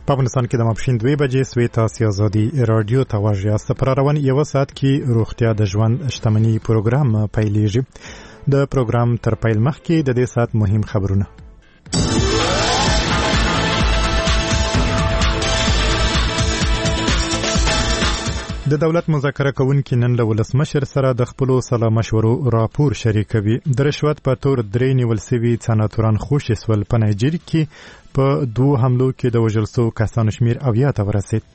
په افغانستان کې د ماپښین 2 بجې سوی تاسو ازادي رادیو ته غواړئ یاست پر روان یو ساعت کې روغتیا د ژوند شتمنۍ پروګرام پیلېږي د پروګرام تر پیل مخکې د دې ساعت مهم خبرونه د دولت مذاکره کوونکي نن له ولسمشر سره د خپل سلا مشورو راپور شریکوي د رشوت په تور درې نیول سوي سناتوران خوشي سول په نایجیریا کې په 2 حملو کې د وژل شوو کسانو شمیر 80 ته ورسید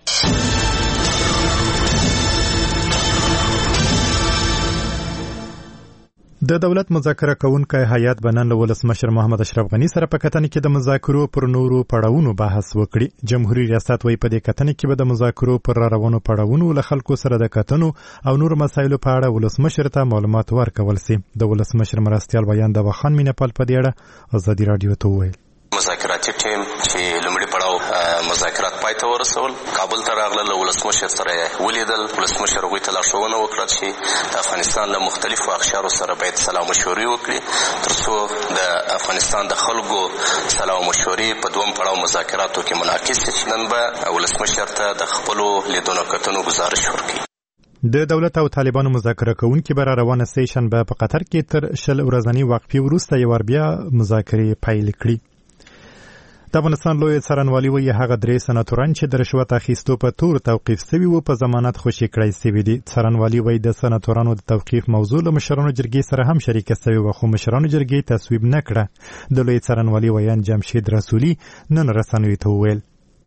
د دولت مذاکره کوونکی هیئت بنن له ولسمشر محمد اشرف غنی سره په کتنه کې د مذاکرو پر نورو پړاوونو بحث وکړي جمهوریت ریاست وايي په دې کتنه کې به د مذاکرو پر روانو پړاوونو له خلکو سره د کتنو او نور مسایلو په اړه ولسمشر ته معلومات ورکول سي د ولسمشر مرستيال بیان د وخان مینپال په دې اړه ازادي رادیو ته وویل مذاکراتي ټیم چې لومړی پړاو مذاکرات پای ته ورسول کابل ته راغله ولسمشر سره ولیدل ولسمشر غوښتل تلاشونه وکړه چې د افغانستان له مختلفو اقشارو سره باید سلام مشورې وکړي ترڅو د افغانستان د خلکو سلام مشورې په دوم پړاو مذاکراتو کې منعکس شي نن به ولسمشر ته د خپل لیدونو کتنو گزارش ورکړي د دولت او طالبانو مذاکره کوونکي بر روانه سیشن په قطر کې تر شل ورځنی وقفې وروسته یو بیا مذاکرې پیل کړي د افغانستان لوی څارنوالي وایي هغه درې سناتوران چې د رشوت اخیستو په تور توقیف شوي وو په ضمانت خوشي کړی شوي دي څارنوالي وایي د سناتورانو د توقیف موضوع له مشرانو جرګې سره هم شریکه شوې وه خو مشرانو جرګې تصویب نه کړه د لوی څارنوالي ویان جمشید رسولي نن رسنیو ته وویل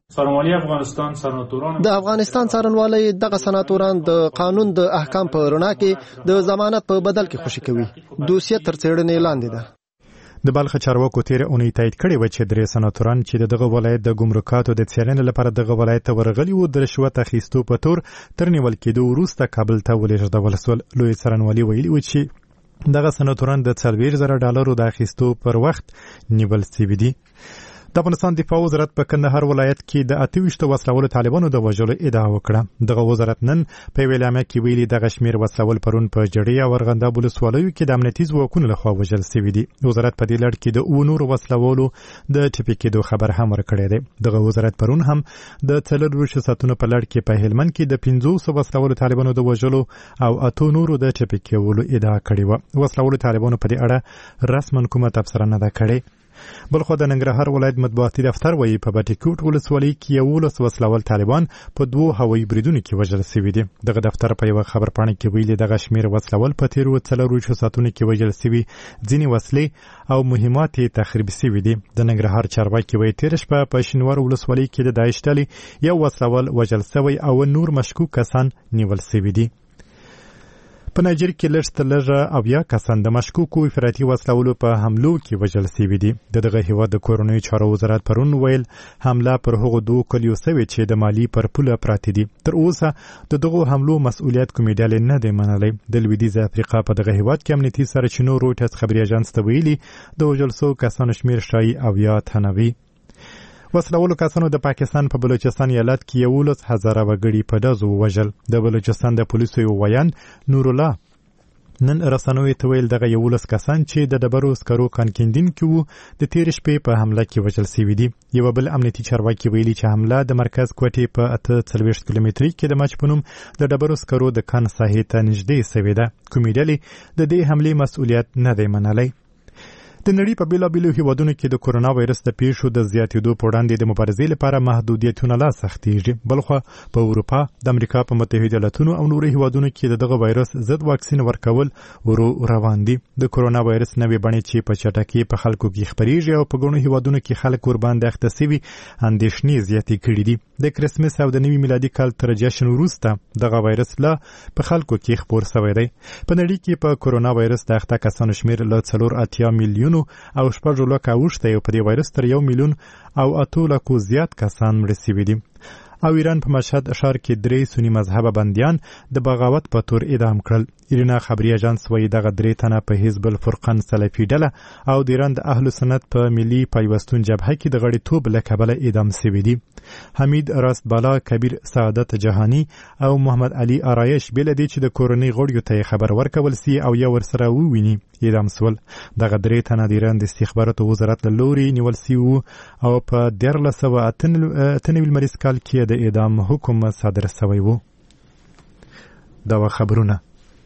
د افغانستان څارنوالي دغه سناتوران د قانون د احکام په رڼا کې د ضمانت په بدل کې خوشي کوي دوسیه تر څېړنې لاندې ده د بلخ چارواکو تیر اونۍ تایید کړی و چې درې سناتوران چې دغه ولایت د ګمرکاتو د څېړنې لپاره دغه ولایت ته ورغلي وو د رشوت اخیستو په تور تر نیول کېدو وروسته کابل ته ولېږدول سول لوی څارنوالي ویلي و چې دغه سناتوران د $40,000 د اخیستو پر وخت نیول شوي دي د افغانستان دفاع وزارت په کندهار ولایت کې د 28 وسلوالو طالبانو د وژلو ادعا وکړه دغه وزارت نن په ویلامه کې ویلي د غشمیر وسلوال پرون په جړی او ورغنده ولسوالیو کې د امنیتي ځواکونو لخوا وژل شوي دي وزارت په دې لړ کې د نور وسلوالو د ټپي کېدو خبر هم ورکړی دی دغه وزارت پرون هم د 4 ساعتونو په لړ کې په هلمند کې د 500 وسلوالو طالبانو د وژلو او 8 نورو د ټپي کېدو ادعا کړې و وسلوالو طالبانو په دې اړه رسمن کومه تبصره نه ده کړې بلخو د ننګرهار ولایت مطبوعاتي دفتر وایي په بټیکوټ ولسوالۍ کې 11 وسلوال طالبان په 2 هوایي بریدونو کې وژل شوي دي دغه دفتر په یو خبرپاڼه کې ویلي دغه شمیر وسلوال په تیرو 4 ساعتونو کې وژل شوي ځینې وسلې او مهمات تخریب شوي دي د ننګرهار چارواکي وایي تیر شپه په شینوار ولسوالۍ کې د داعش ډلې یو وسلوال وژل شوی او نور مشکوک کسان نیول شوي دي په نایجیریا کې لږ تر لږه 70 کسان د مشکوکو افراطي وسلوالو په حملو کې وژل شوي دي دغه هیواد د کورنیو چارو وزارت پرون ویل حمله پر هغو 2 کلیو شوې چې د مالی پر پوله پراته دي تر اوسه د دغو حملو مسؤلیت کومې ډلې نه دی منلی د لویدیځ افریقا په دغه هیواد کې امنیتي سرچینو رویټرز خبري اژانس ته ویلي د وژل شوو کسانو شمیر شایي 70 تنه وي وسلوالو کسانو د پاکستان په بلوچستان ایالت کې 11,000 وګړي په ډزو وژل د بلوچستان د پولیسو یو ویان نور الله نن رسنوي ته ویل دغه 11 کسان چې د ډبرو سکرو کانکیندونکي وو د تیر شپې په حمله کې وژل شوي دي یو بل امنیتي چارواکي ویلي چې حمله د مرکز کوټې په 48 کیلومتري کې د مچ په نوم د ډبرو سکرو د کان ساحې ته نږدې شوې ده کومې ډلې د دې حملې مسؤلیت نه دی منلی د نړۍ په بیلابیلو هیوادونو کې د کورونا وایرس د پیښو د زیاتېدو په وړاندې د مبارزې لپاره محدودیتونه لا سختېږي بلخو په اروپا د امریکا په متحده ایالاتونو او نورو هیوادونو کې دغه وایرس ضد واکسین ورکول ورو روان دي د کورونا وایرس نوې بڼې چې په چټکۍ په خلکو کې خپرېږي او په ګڼو هیوادونو کې خلک ورباندې اخته شوي اندېښنې زیاتې کړي دي د کرسمس او د نوي میلادي کال تر جشن وروسته دغه وایرس لا په خلکو کې خپور شوی دی په نړۍ کې په کورونا وایرس د اخته کسانو شمیر له 4.8 میلیون او 6 لک اوښته په دې وایرس تر 1 میلیون او 8 لک زیات کسان مړ شوي دي او ایران په مشهد ښار کې 3 سنی مذهبه بندیان د بغاوت په تور اعدام کړل. ایرنا خبري اژانس وایي دغه 3 تنه په حزب الفرقان سلفي ډله او د ایران د اهل سنت په ملي پیوستون جبهه کې د غړیتوب له کبله اعدام شوي دي. حمید راست بالا، کبیر سعادت جهانی او محمد علي آرایش بل دي چې د کورنۍ غړیو ته خبر ورکول سي او یا ورسره وویني اعدام سول. دغه 3 تنه د ایران د استخباراتو وزارت له لوري نیول سي او په 1998 لمریز کال کې د اعدام حکم صادر شوی و. دا خبرونه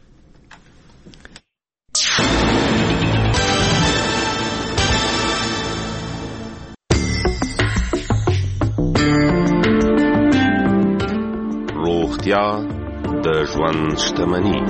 روغتیا د ژوند شتمني.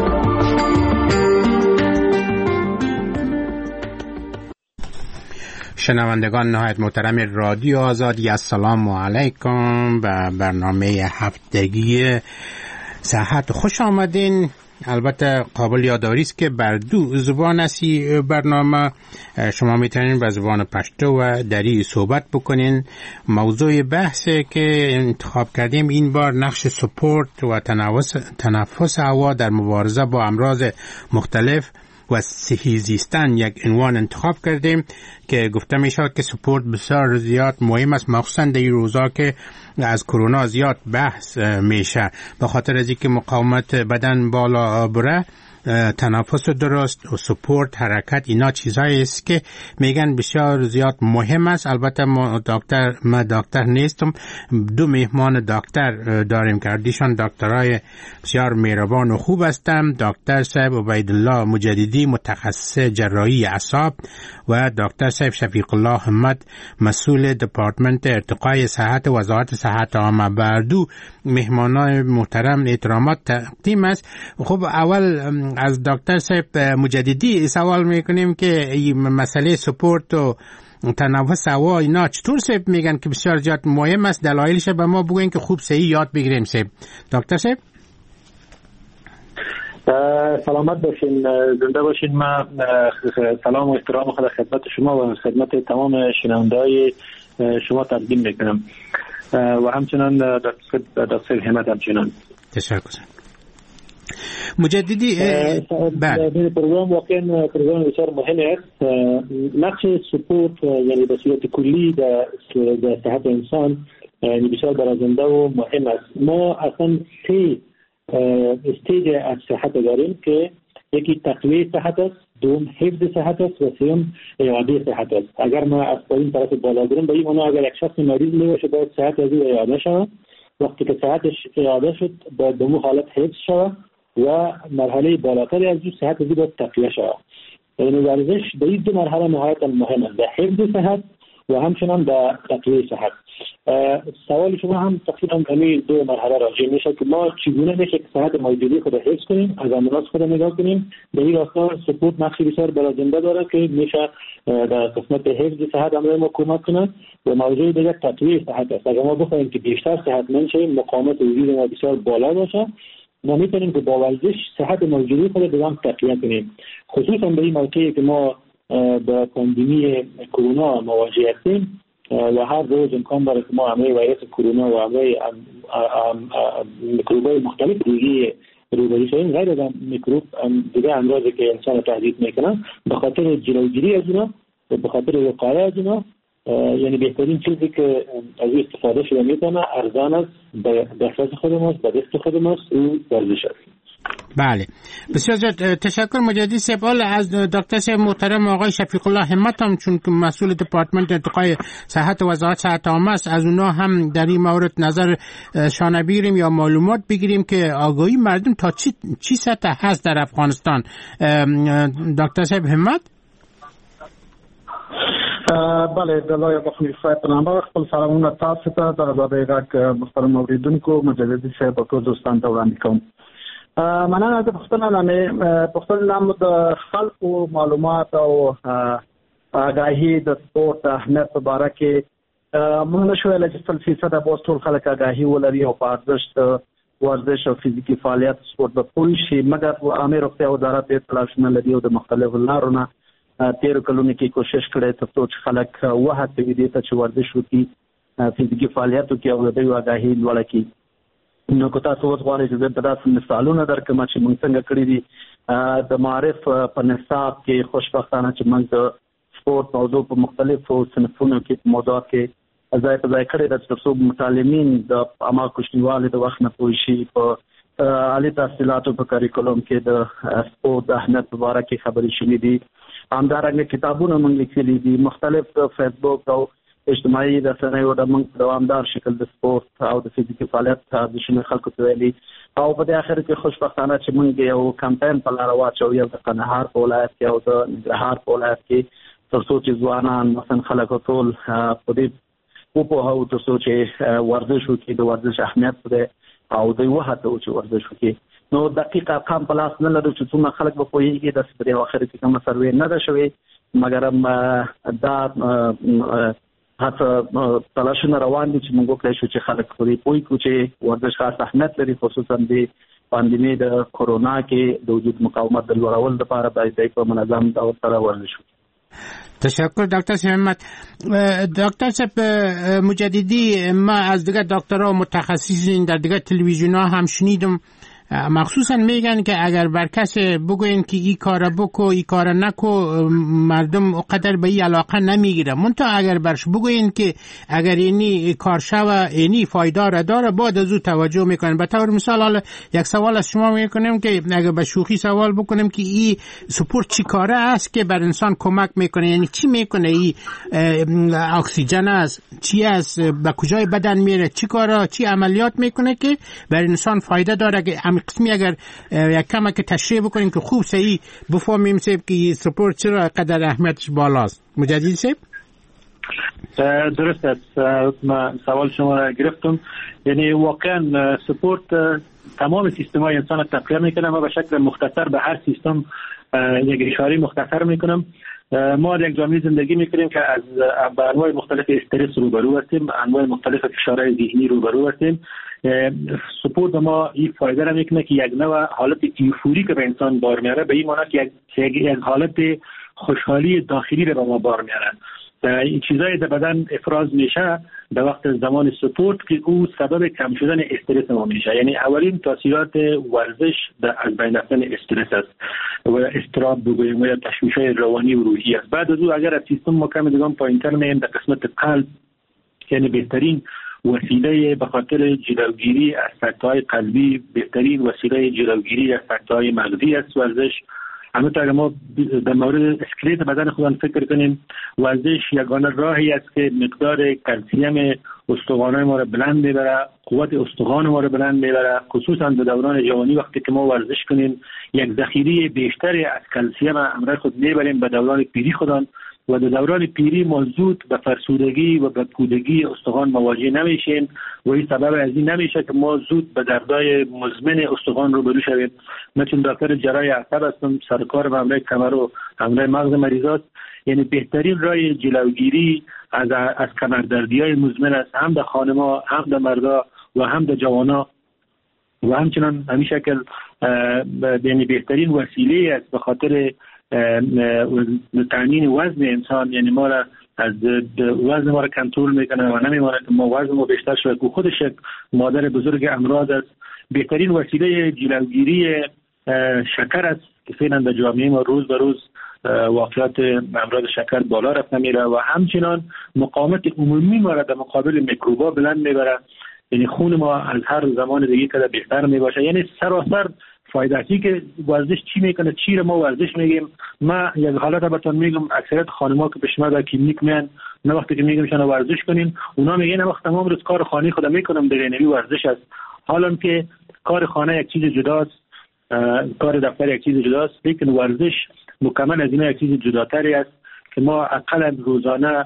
شنوندگان نهایت محترم رادیو آزادی، السلام علیکم و برنامه هفتگی صحت خوش آمدین. البته قابل یادآوری است که بر 2 زبان است برنامه. شما میتونین به زبان پشتو و دری صحبت بکنین. موضوع بحث که انتخاب کردیم این بار نقش سپورت و تنفس هوا در مبارزه با امراض مختلف و صحی زیستن یک عنوان انتخاب کردیم که گفته می شود که سپورت بسیار زیاد مهم است، مخصوصا در این روزا که از کرونا زیاد بحث میشه. به خاطر از اینکه مقاومت بدن بالا بره، تنفس درست و سپورت، حرکت، اینا چیزایی است که میگن بسیار زیاد مهم است. البته من دکتر نیستم، 2 مهمان دکتر داریم که دیشان دکترای بسیار مهربان و خوب هستند. دکتر صاحب عبیدالله مجددی، متخصص جراحی اعصاب، و دکتر صاحب شفیق الله همت، مسئول دپارتمنت ارتقای صحت وزارت صحت عامه. بر 2 مهمانان محترم احترامات تقدیم است. خب اول از دکتر صاحب مجددی سوال میکنیم که این مسئله سپورت و تنفس هوا اینا چطور صاحب میگن که بسیار زیاد مهم است، دلایلش به ما بگوین که خوب صحیح یاد بگیریم. صاحب دکتر صاحب سلامت باشین، زنده باشین. من سلام و احترام خود خدمت شما و خدمت تمام شنونده‌های شما تقدیم میکنم و همچنان دکتر همت همچنان. تشکر. مجددی بله، پروگرام واقعا پروگرام بسیار مهم است. نقش سپورت یعنی به صورت کلی در صحت انسان یعنی بسیار برازنده و مهم است. ما اصلا 3 استیج از صحت داریم که یکی تقویت صحت است، دوم حفظ صحت است و سوم اعاده صحت است. اگر ما از این طرف بالا بریم به این اگر یک شخص مریض باشه باید صحت از او اعاده شود. وقتی که صحتش اعاده شد باید به اون حالت حفظ شود و مرحله بالاتری از او صحت از او باید تقویه شود. یعنی ورزش به این 2 مرحله نهایتا مهم است، در حفظ صحت و همچنان در تقویه صحت. سوال شما هم تقریبا همین 2 مرحله راجع میشه که ما چگونه میشه که صحت موجودی خود حفظ کنیم، از امراض خود نگاه کنیم. در این راستا سپورت نقشی بسیار برازنده داره که میشه در قسمت حفظ صحت امروز ما کمک کنه و موضوع دیگر تقویه صحت است. اگر ما بخوایم که بیشتر صحتمند شویم، مقاومت وجود ما بسیار بالا باشه، ما میتونیم که با ورزش صحت موجودی خود دوام تقویه کنیم. خصوصا در این موقعی که ما با پاندمی کرونا مواجه هستیم و هر روز امکان داره که ما همه ویروس کرونا و همه میکروب‌های مختلف دیگه روبرو شویم، غیر از میکروب دیگه امراضی که انسان تهدید میکنن، به خاطر جلوگیری از اونا و به خاطر وقایه از اونا یعنی بهترین چیزی که از این استفاده شده میتونه ارزان است، به دسترس خود ماست، به دست خود ماست، او ورزش است. بله، بسیار زیاد تشکر مجددی صاحب. از دکتر صاحب محترم آقای شفیق الله همت هم چون که مسئول دپارتمنت ارتقای صحت وزارت صحت عامه است، از اونا هم در این مورد نظر شانه بگیریم یا معلومات بگیریم که آگاهی مردم تا چی سطح هست در افغانستان. دکتر صاحب همت. بله، دلای بخیر صاحب نامه خپل سلامونه تاسو ته د غږ محترم اوریدونکو مجددي صاحب او ټول دوستان ته وړاندې کوم. مننه د پښتون نامو د خلکو معلومات او آگاهی د سپورت اهمیت په باره کې موږ نشو ویلی چې 100% به ټول خلک آگاهي ولري او په ارزښت ورزش او فزیکي فعالیت سپورت به پوه شي، مګر عامه روغتیا وزارت ډېر تلاشونه لري او د مختلفو لارو نه 13 کلونو کې کوشش کړی ترڅو چې خلک وهڅوي دې ته چې ورزش وکړي فزیکي فعالیتو کې او د آگاهي لوړه کړي. نو که تاسو اوس غواړئ چې زه تاسو مثالونه درکړم چې موږ څنګه کړی دي د معارف په نصاب کې خوشبختانه چې موږ د سپورت موضوع په مختلفو صنفونو کې موضوعات کې ځای په ځای کړی ده چې ترڅو متعلمین د عامه کوچنیوالي د وخت نه پوه شي په عالي تحصیلاتو په کریکولم کې د سپورت د اهمیت په اړه کې خبرې شوې دي. همدارنګه کتابونه موږ لیکلي دي، مختلف فیسبوک او اجتماعي رسنیو د موږ دوامدار شکل د سپورت او د فزیکي فعالیت د شنو خلکو ته ویلي او په دې اخر کې خوشبختانه چې موږ یو کمپاین په لار واچو، یو د قندهار په ولایت کې او د ننګرهار په ولایت کې، ترڅو چې ځوانان مثلا خلک ټول په دې وپوهوو ترڅو چې ورزش وکړي، د ورزش اهمیت پرې او د وهڅوو چې ورزش وکړي. نو دقیق ارقام په لاس نه لرو چې څومره خلک به پوهېږي، د په اخر کې کومه سروې نه ده شوې، مګر دا هڅه تلاشونه روان دي چې موږ وکړای شو چې خلک پوه کړو چې ورزش خاص اهمیت لري، خصوصا د پاندیمي د کورونا کې د وجود مقاومت د لوړولو لپاره باید په منظم ډول سره ورزش وکړو. تشکر دکتر محمد. دکتر صاحب مجددی، ما از دیگه دکترها متخصصین در دیگه تلویزیون‌ها هم شنیدم مخصوصا میگن که اگر بر کسی بگوین که این کار بکو این کار نکو مردم اقدر به این علاقه نمیگیره، منتها اگر برش بگوین که اگر اینی کار شوه اینی فایده داره بعد از او توجه میکنن. به طور مثال حالا یک سوال از شما میکنیم که اگر به شوخی سوال بکنیم که این سپورت چی کاره است که بر انسان کمک میکنه، یعنی چی میکنه، این اکسیژن است، چی است، به کجای بدن میره، چی کارا چی عملیات میکنه که بر انسان فایده داره، که قسمی اگر یک کم که تشریح بکنیم که خوب صحیح بفهمیم که سپورت چرا قدر اهمیتش بالاست. مجددی صاحب درست است، من سوال شما را گرفتم. یعنی واقعا سپورت تمام سیستم های انسان تقویت میکنه. ما به شکل مختصر به هر سیستم یک اشاره مختصر میکنم. ما در یک جامعه زندگی میکنیم که از انواع مختلف استرس روبرو هستیم، انواع مختلف فشارهای ذهنی روبرو هستیم. سپورت ما این فایده را میکنه که یک نوع حالت ایفوری که به انسان بار میاره، به این معنی که یک حالت خوشحالی داخلی را به ما بار میاره. این چیزایی در بدن افراز میشه در وقت زمان سپورت که او سبب کم شدن استرس ما میشه. یعنی اولین تاثیرات ورزش از بین رفتن استرس است و اضطراب بگوییم و یا تشویش‌های روانی و روحی است. بعد از او اگر از سیستم ما کم دیگه پایین‌تر میایم در قسمت قلب، یعنی بهترین وسیله به خاطر جلوگیری از سکته‌های قلبی، بهترین وسیله جلوگیری از سکته‌های مغزی است ورزش. همونطور اگر ما در مورد اسکلت بدن خودمون فکر کنیم، ورزش یگانه راهی است که مقدار کلسیم استخوان‌های ما را بلند میبره، قوت استخوان ما را بلند میبره. خصوصا در دوران جوانی وقتی که ما ورزش کنیم یک ذخیره بیشتری از کلسیم همراه خود میبریم به دوران پیری خودمون و در دوران پیری ما زود به فرسودگی و به کودگی استخوان مواجه نمیشیم و این سبب از این نمیشه که ما زود به دردهای مزمن استخوان روبرو شویم. من چون دکتر جراح اعصاب هستم، سرکار به همراه کمر و همراه مغز مریضات. یعنی بهترین راه جلوگیری از کمردردی‌های مزمن است، هم در خانم‌ها، هم در مردا و هم در جوان‌ها و همچنان همین شکل یعنی بهترین وسیله است به خاطر تعیین وزن انسان. یعنی ما را از وزن ما را کنترل میکنه و نمیمونه که ما وزن ما بیشتر شود که خودش یک مادر بزرگ امراض است. بهترین وسیله جلوگیری شکر است که فعلا در جامعه ما روز به روز واقعات امراض شکر بالا رفته میره و همچنان مقاومت عمومی ما را در مقابل میکروبا بلند میبره. یعنی خون ما از هر زمان دیگه که بهتر میباشه. یعنی سراسر فایده‌ای که ورزش چی میکنه، چی رو ما ورزش میگیم. ما یک حالت بهتون میگم، اکثریت خانم‌ها که پیش ما در کلینیک میان، نه وقتی که میگم شما ورزش کنین، اونا میگن وقت تمام روز کار خانه خودم میکنم، دیگه نمی ورزش است. حالا که کار خانه یک چیز جداست، کار دفتر یک چیز جداست، لیکن ورزش مکمل از اینا یک چیز جداتری است که ما اقل روزانه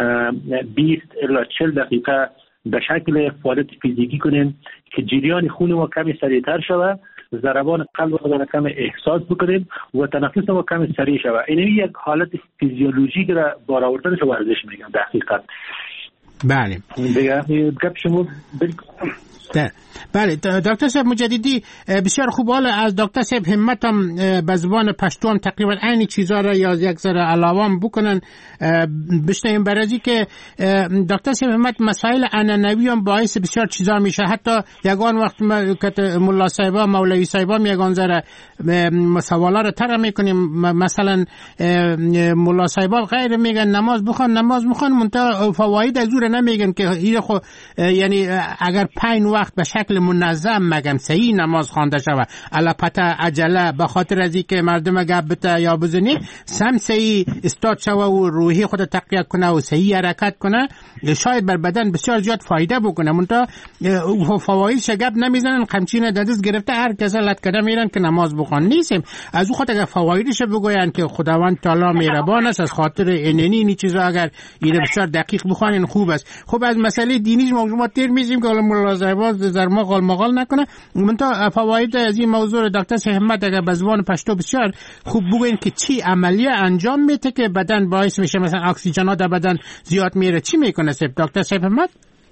20 الی 40 دقیقه به شکل فعالیت فیزیکی کنیم که جریان خون ما کمی سریعتر شود، ضربان قلب خودمون کم احساس بکنیم و تنفس ما کم سریع شود. این یک حالت فیزیولوژیک را بار آوردنش ورزش میگم در حقیقت. بله دیگه گپ شما بله دکتر صاحب مجددی بسیار خوب. حالا از دکتر صاحب همت هم به زبان پشتو هم تقریبا عین چیزا را یا یک ذره علاوه بکنن بشنیم، برای که دکتر صاحب همت مسائل عنعنوی هم باعث بسیار چیزا میشه. حتی یگان وقت که ملا صاحبا مولوی صاحبا یگان ذره سوالا را طرح میکنیم، مثلا ملا صاحبا غیر میگن نماز بخوان منتها فواید از اون نمیگن که این خو یعنی اگر 5 وقت به شکل منظم مگم صحیح نماز خوانده شود الپته عجله به خاطر از اینکه مردم گبته یا بزنی سم صحیح استاد شوه و روحی خود تقویت کنه و صحیح حرکت کنه، شاید بر بدن بسیار زیاد فایده بکنه. منتها فواید شگب نمیزنن، قمچین دست گرفته هر کس لط کده میرن که نماز بخوان. نیستیم از اون خود اگر فوایدش بگوین که خداوند تعالی مهربان است، از خاطر اینی چیزا اگر این بسیار دقیق بخوانین خوب است. خب از مسئله دینی ما تیر میزیم که ملا صاحب زرما مغال نکنه. منتها فواید از این موضوع دکتر صاحب همت اگر به زبان پشتو بسیار خوب بگوین که چی عملیه انجام میده که بدن باعث میشه مثلا اکسیژن ها در بدن زیاد میره، چی میکنه دکتر صاحب همت؟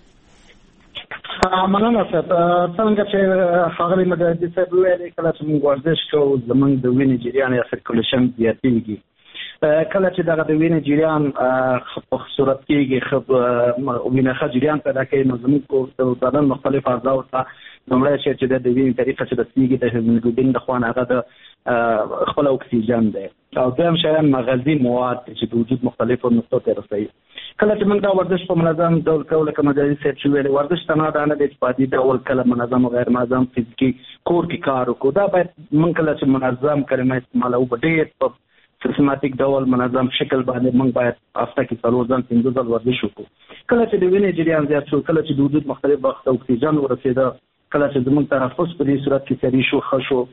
مننه صاحب. څنګه چې ښاغلي مجاهدي صاحب ویلي کله چې موږ ورزش کوو زموږ د وینې جریان یا سرکولیشن زیاتېږي. کله چې دغه د وینې جریان په صورت کېږي وینه ښه جریان پیدا کوي نو زموږ د بدن مختلف اعضاو ته لومړی شی چې د وینې طریقه چې رسېږي د هیموګلوبین د خوا نه هغه د خپل اکسیجن دی او دویم شیان مغذي مواد چې د وجود مختلفو نقطو ته رسوي. کله چې موږ دا ورزش په منظم ډول کوو لکه مجاهدي صاحب چې ویلي ورزش ته نه دی چې په عادي ډول کله منظم او غیر منظم فزیکي کور کې کار وکړو. دا باید موږ کله چې منظم کلمه استعمالوو په ډېر په سیستماتیک ډول منظم شکل باندې موږ باید هفته کې 4 ځل 5 ځل ورزش وکړو. کله چې د وینې جریان زیات شو، کله چې د وجود مختلف برخو ته اکسیجن ورسېده، کله چې زموږ تنفس په دې صورت کې سریع شو ښه شو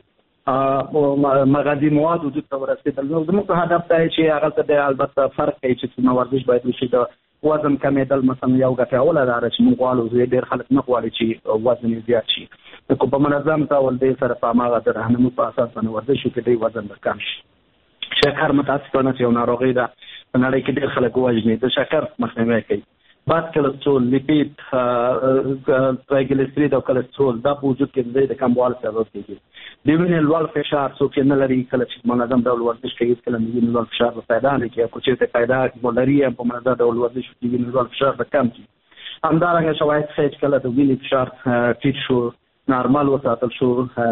او مغذي مواد وجود ته ورسېدل، نو زموږ هدف دا چې هغه ته د البته فرق کوي چې څومره ورزش باید وشي. د وزن کمېدل مثلا یو ګټه اوله ده چې موږ غواړو ډېر خلک نه غواړي چې وزن یې زیات شي، نو په منظم ډول دې سره په هماغه د راهنمو په اساس باندې ورزش وکړي دی وزن به کم شي. شکر متاسفانه یو ناروغي ده په نړۍ کې ډېر خلک وژني، د شکر مخنیوی کوي. بد کلسترول، لیپید، ترایګلیسیرید او کلسترول دا په وجود کې د کموالي سبب کېږي. د وینې لوړ فشار څوک نه لري کله چې منظم ډول ورزش کوي کله د وینې لوړ فشار پیدا نه کوي، او چې پیدا ولري په منظم ډول ورزش کوي د وینې لوړ فشار به کم شي. همدارنګه شواهد ښیي چې کله د وینې فشار ټیټ شو، نارمل وساتل شو،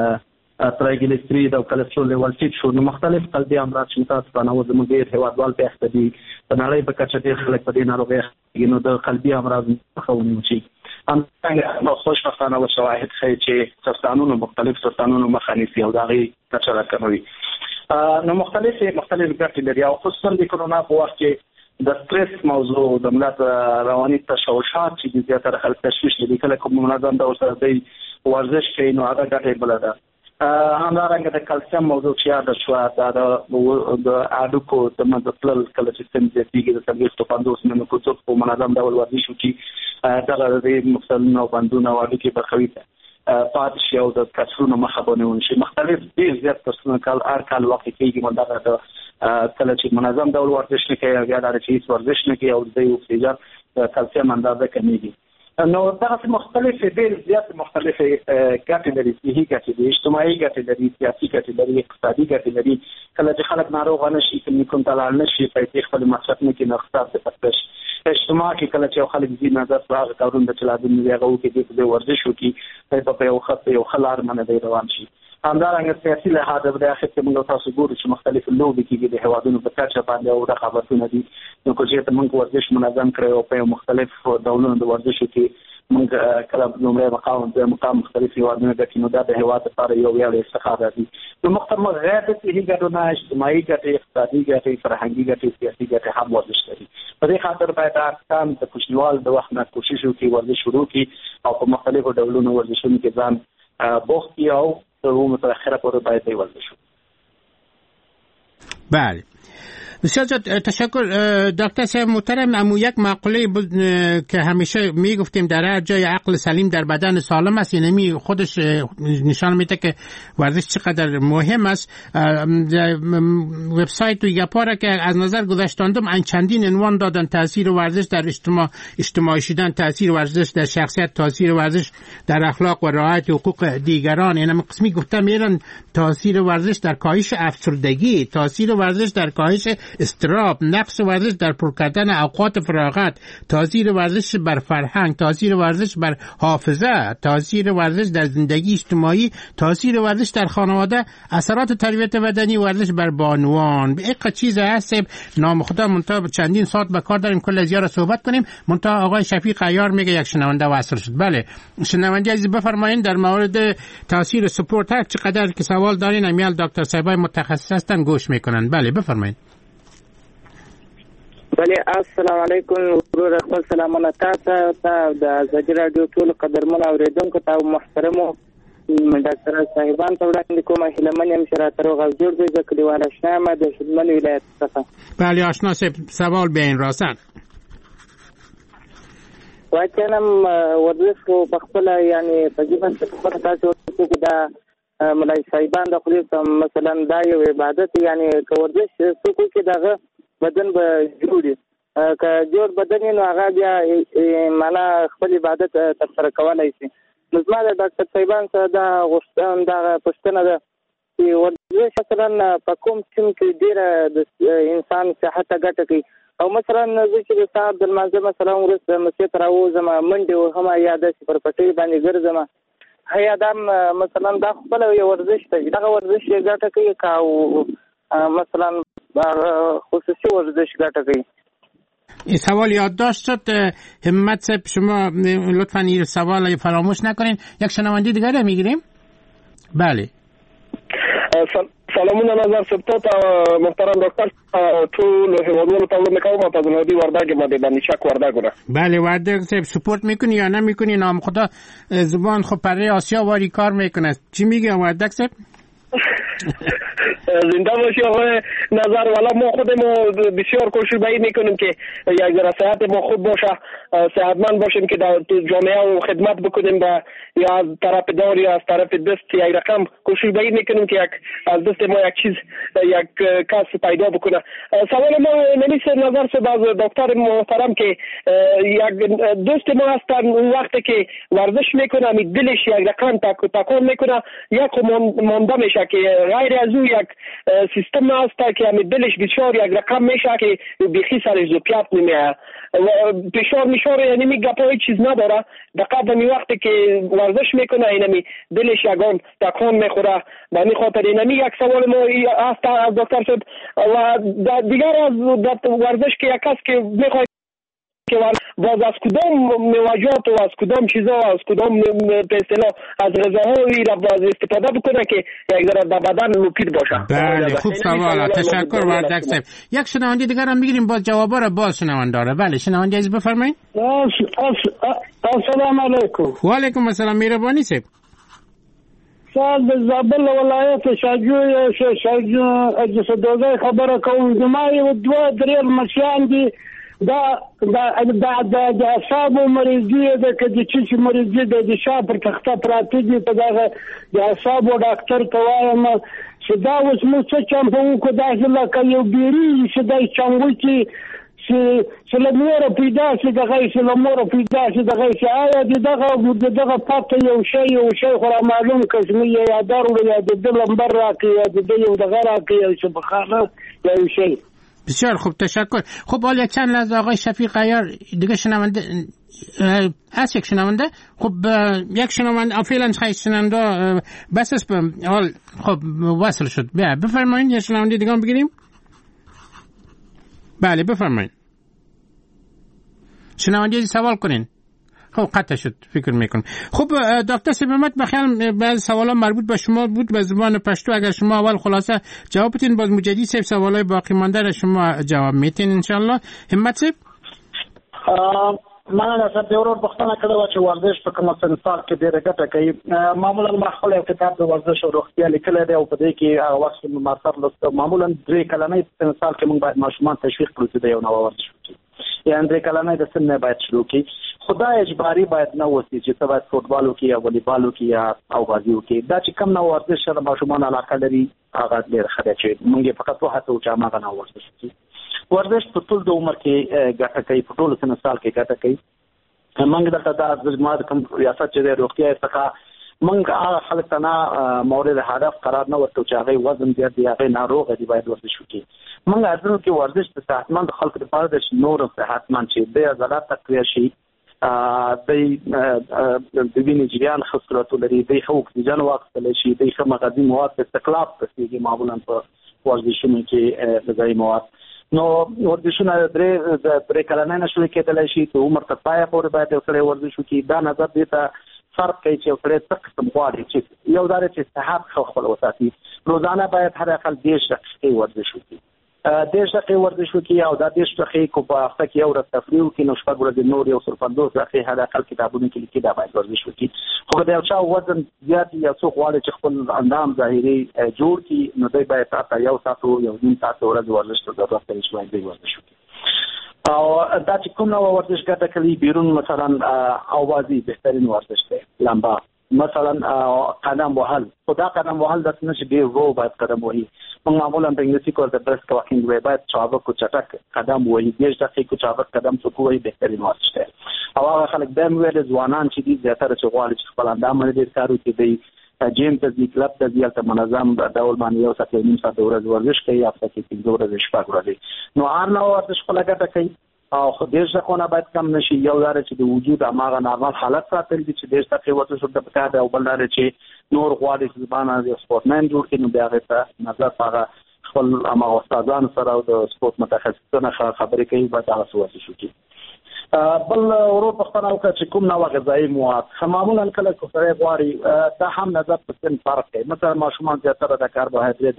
ترایګلیسیرید او کلسترول لیول ټیټ شو، نو مختلف قلبي امراض چې متاسفانه زموږ ډېر هېوادوال په اخته دي، په نړۍ په کچه ډېر خلک په دې ناروغۍ اخته دي، نو د قلبي امراض څخه ونیول شي. همدارنګه خوشبختانه شواهد ښیي چې سرطانونو مختلف سرطانونو مخه نیسي او د هغې کچه راکموي. نو مختلف ګټې لري او خصوصا د کرونا په وخت کې د سټرس موضوع د ملت رواني تشوشات چې زیاتره خلک تشویش لري، کله کوم منظم ډول سره دی ورزش کوي نو هغه ګټې بله ده. همدارنګه د کلسیم موضوع چې یاده شوه دا د هډوکو د منځه تلل کله چې سیم زیاتېږي د 50 منټو کو څوک په منظم ډول ورزش وکړي دغه د مفصلونو او بندونو او هډوکي برخوي پاتې شي او د کسرونو مخه به ونیول شي. مختلف ډېر زیات کسرونه هر کال واقع کېږي، دغه د کله چې منظم ډول ورزش نه کوي یا دا چې هېڅ ورزش نه کوي او د اکسیجن د کلسیم اندازه کمیږي. نو دغه مختلف ډېر زیات مختلفې ګټې لري، صحي ګټې لري، اجتماعي ګټې لري، سیاسي ګټې لري، اقتصادي ګټې لري. کله چې خلک ناروغه نه شي، کلینیکونو ته لاړ نه شي، پیسې خپل مصرف نه کړي، نو اقتصاد ته پاتې شي. اجتماع کې کله چې یو خلک ځي نظر په هغه کارونه ده چې لازم وي هغه وکړي، د ورزش وکړي، په یو ښه لار باندې روان شي. همدارنګه سیاسي لحاظ د اخر کې موږ تاسو ګورو چې مختلف لوبې کېږي د هیوادونو په کچه باندې او رقابتونه دي، نو که چېرته موږ ورزش منظم کړی او په مختلف ډولونو د ورزشو کې موږ کله لومړی مقام د مقام مختلف هیوادونه ګټي، نو دا د هیواد لپاره یو ویاړ افتخار دی. نو مختلف غیر د صحي ګټو نه اجتماعي ګټې، اقتصادي ګټې، فرهنګي ګټې، سیاسي ګټې هم ورزش لري. په دې خاطر باید افغانستان د کوچنیوال د وخت نه کوشش وکړي ورزش شروع کړي او په مختلفو ډولونو ورزشونو کې ځان بوخت کړي او تر متأخره پورې باید ورزش وکړي. بله بسیار تشکر دکتر صاحب محترم. اما یک مقوله که همیشه میگفتیم در هر جای عقل سلیم در بدن سالم است، یعنی خودش نشان میده که ورزش چقدر مهم است. وبسایت و یپارا که از نظر گذاشتاندم چندین عنوان دادن: تاثیر ورزش در اجتماعی شدن، تاثیر ورزش در شخصیت، تاثیر ورزش در اخلاق و رعایت حقوق دیگران. یعنی من قسمی گفتم میرن تاثیر ورزش در کاهش افسردگی، تاثیر ورزش در کاهش استراب، نقش ورزش در پر کردن اوقات فراغت، تاثیر ورزش بر فرهنگ، تاثیر ورزش بر حافظه، تاثیر ورزش در زندگی اجتماعی، تاثیر ورزش در خانواده، اثرات تربیت بدنی ورزش بر بانوان. یک چیز هست نام خدا منتها چندین ساعت به کار داریم کل از یارا صحبت کنیم. منتها آقای شفیق عیار میگه یک شنونده وصل شد. بله شنونده عزیز بفرمایید در مورد تاثیر سپورت هر چقدر که سوال دارین امیال دکتر صاحبای متخصص هستن گوش میکنن. بله بفرمایید. بله السلام علیکم ورور خپل سلامونه تاسو ته د ازادي رادیو ټول قدرمن اوریدونکو ته محترمو ډاکټر صاحبان ته وړاندې کوم هیلمن يم چې راته روغ او جوړ دي د کلیوال آشنا ما د شمال ولایت څخه. بله آشنا صاحب سوال به این راستن واچنم ورزش کو بخپل یعنی تقریبا څه تاسو چې دا ملای صاحبان د خپل مثلا دا یو عبادت یعنی ورزش څه کو چې دغه بدن به جوړي که جوړ بدن نو هغه بیا معنا خپل عبادت تر کولای شي. نو زما د ډاکټر صاحبان سره دا غوښتنه دا پوښتنه ده چې ورزش مثلا په کوم ټیم کې ډیر د انسان صحت ته ګټه کوي او مثلا زه چې د صاحب د منځ مثلا ورسره مسجد راوځم منډه هم یاد شي پر پټي باندې ګرځم هيا دا مثلا دا خپل یو ورزش ته دا ورزش ګټه کوي او مثلا خصوصی ورزش ګټه کوي. این سوال یادداشت شد. همت صاحب شما لطفاً این سوال فراموش نکنین. یک شنونده دیگر رو میگیریم. بله سلامونه نظر سپورت محترم دکتر ټول هیوادونو ته ومنم تاسو نو دی وردګ باندې چک وردګ. بله وردګ صاحب سپورت میکنی یا نمیکنی؟ نام خدا زبان خب پره آسیا واری کار میکنه. چی میگه وردګ صاحب؟ زنده باشی آقای نظر. والا ما خودمون بسیار کوشش باید میکنیم که یک ذره صحت ما خوب باشه، صحتمند باشیم که در جامعه و خدمت بکنیم و یا از طرف دار یا از طرف دست یک رقم کوشش باید میکنیم که از دست ما یک چیز یک کس پیدا بکنه. سوال ما نمیشه نظر سے باز دکتر محترم که یک دوست ما هستن وقتی که ورزش میکنه دلش یک رقم تکون میکنه یک مانده میشه که غیر از او یک سیستم هست که دلش بسیار یک رقم میشه که بیخی سرش زو پیات نمیه فشار میشار یعنی می گپای چیز نداره. دقیقاً در وقتی که ورزش میکنه اینمی دلش یگان تکون میخوره. به این خاطر اینمی یک سوال ما هست از دکتر شد و دیگر از ورزش که یک کس که میخواد که باز از کدام موجات و از کدام چیزا و از کدام به اصطلاح از غذاهایی را باز استفاده بکنه که یک ذره در بدن مفید باشه. بله خوب سوال. تشکر وردګ صاحب. یک شنونده دیگر هم میگیریم باز جوابا را باز شنونده داره. بله شنونده عزیز بفرمایید. السلام علیکم. و علیکم السلام. مهربانی صاحب. سال د زابل ولایت شاجو اجسدوزای خبره کوم جماعي دوه درې مشیان دي دا اعصاب مریضي ده که چې مریضي ده د شا پر تخته پراته دي په دغه د اعصاب ډاکټر ته وایم چې دا اوس موږ څه چمپو کو داسې لکه یو بیري چې دا چموي چې له موره پیدا شي دغه چې له موره پیدا شي دغه چې آیا دغه پاته یو شی خو را معلوم کسمي یا دارو یا د لمبر راکې یا د یو دغه راکې یا چې بخانه یا یو شی. بسیار خوب تشکر. خب حالا چند لحظه آقای شفیق عیار دیگه شنونده هست. یک شنونده خب یک شنونده فعلا خیلی شنونده بس است. حال خب وصل شد. بفرمایید یه شنونده دیگه هم بگیریم. بله بفرمایید شنونده سوال کنین. خب قطع شد فکر میکنم. خب دکتر سیبمت بخیال بعض سوالا مربوط به شما بود به زبان پشتو. اگر شما اول خلاصه جواب بدین باز مجدد سیب سوالای باقی مانده را شما جواب میتین انشالله. همت سیب مننه صاحب. د ورور پوښتنه کړې وه چې ورزش په کوم سال کې ډېره ګټه کوي. معمولا ما خپل یو کتاب د ورزش او روغتیا لیکلی دی او په دې کې هغه وخت ما سره لوست. معمولا 3 کلنۍ سال کې موږ باید ماشومان تشویق کړو چې د یو نوی ورزش وکړي، یعنې 3 کلنۍ د سن نه باید شروع کړي. خو دا اجباري باید نه اوسي چې ته باید فوټبال وکړي یا والیبال وکړي یا اوغازي وکړي. دا چې کوم نوی ورزش سره ماشومان علاقه لري هغه ډېر ښه دی چې موږ یې فقط وهڅوو چې هماغه نوی ورزش وکړي. ورزش په ټول د عمر کې ګټه کوي، په ټولو سن سال کې ګټه کوي. موږ دلته دا زما د کوم ریاست چې د روغتیا څخه موږ هغه خلک ته نه مورد هدف قرار نه ورکوو چې هغوی وزن زیات دي، هغوی ناروغه دي، باید ورزش وکړي. موږ ارزو کې ورزش د صحتمند خلکو لپاره د نور صحتمند شي، د عضلات تقویه شي، د وینې جریان ښه صورت ولري، د ښه اکسیجن واخیستلی شي، د ښه مغذي مواد په استقلاب رسېږي معمولا په ورزشونو کې غذایي مواد. نو ورزشونه د 3 کلنۍ نه شروع کېدلی شي، د عمر تر پایه پورې باید یو سړی ورزش وکړي. دا نظر دې ته فرق کوي چې یو سړی څه قسم غواړي، چې یو دا چې صحت ښه خپل وساتي. روزانه باید هر اقل 10 دقیقې ورزش وکړي، 10 دقیقې ورزش وکړي او دا 10 دقیقې کو په هفته کې یو ورځ تفریح وکړي. نو 6 ورځې نور یو 50 دقیقې هر اقل کتابونه کې لیکي دا باید ورزش وکړي. خو د یو چا وزن زیات یا څوک غواړي چې خپل اندام ظاهري جوړ کړي، نو دوی باید تاته 1 ساعت او 1.5 ساعت ورځ ورزش ته ضرورت لري چې باید ورزش وکړي. او دا چې کوم نوع ورزش ګټه کوي بیرون مثلا اوازي بهترین ورزش دی، لمبا مثلا قدم وهل. خو دا قدم وهل داسې نه چې ډېر ورو باید قدم وهي. موږ معمولا په انګلیسي کې ورته برسک واکینګ وایي، باید چابک او چټک قدم وهي. 10 دقیقې چابک قدم څوک وهي بهترین ورزش دی. او هغه خلک دا هم ویل ځوانان چې دي زیاتره چې غواړي چې خپل اندام باندې ډېر کار وکړي، دی جیم ته ځي، کلب ته ځي، هلته منظم ډول باندې 1 ساعت 1.5 ساعت د ورځې ورزش کوي، هفته کې 5 ورځې 6 ورځې. نو هر نوع ورزش خپله ګټه کوي او خو 10 دقیقونه باید کم نشي. یو دا چې د وجود هماغه نارمل حالت ساتل دي چې 10 دقیقې ورزش ورته پکار دی، او بل دا چې نور غواړي چې ځبانه د سپورټمن جوړ کړي، نو بیا هغې ته نظر په هغه خپل هماغه استادانو سره او د سپورټ متخصصانو خبرې کوي، باید هغه څه ورزش وکړي. بل ورور پوښتنه وکړه چې کوم نوع غذایي مواد. معمولا کله چې سړی غواړي دا هم نظر په سن فرق کوي. مثلا ماشومان زیاتره د کاربوهایدرېت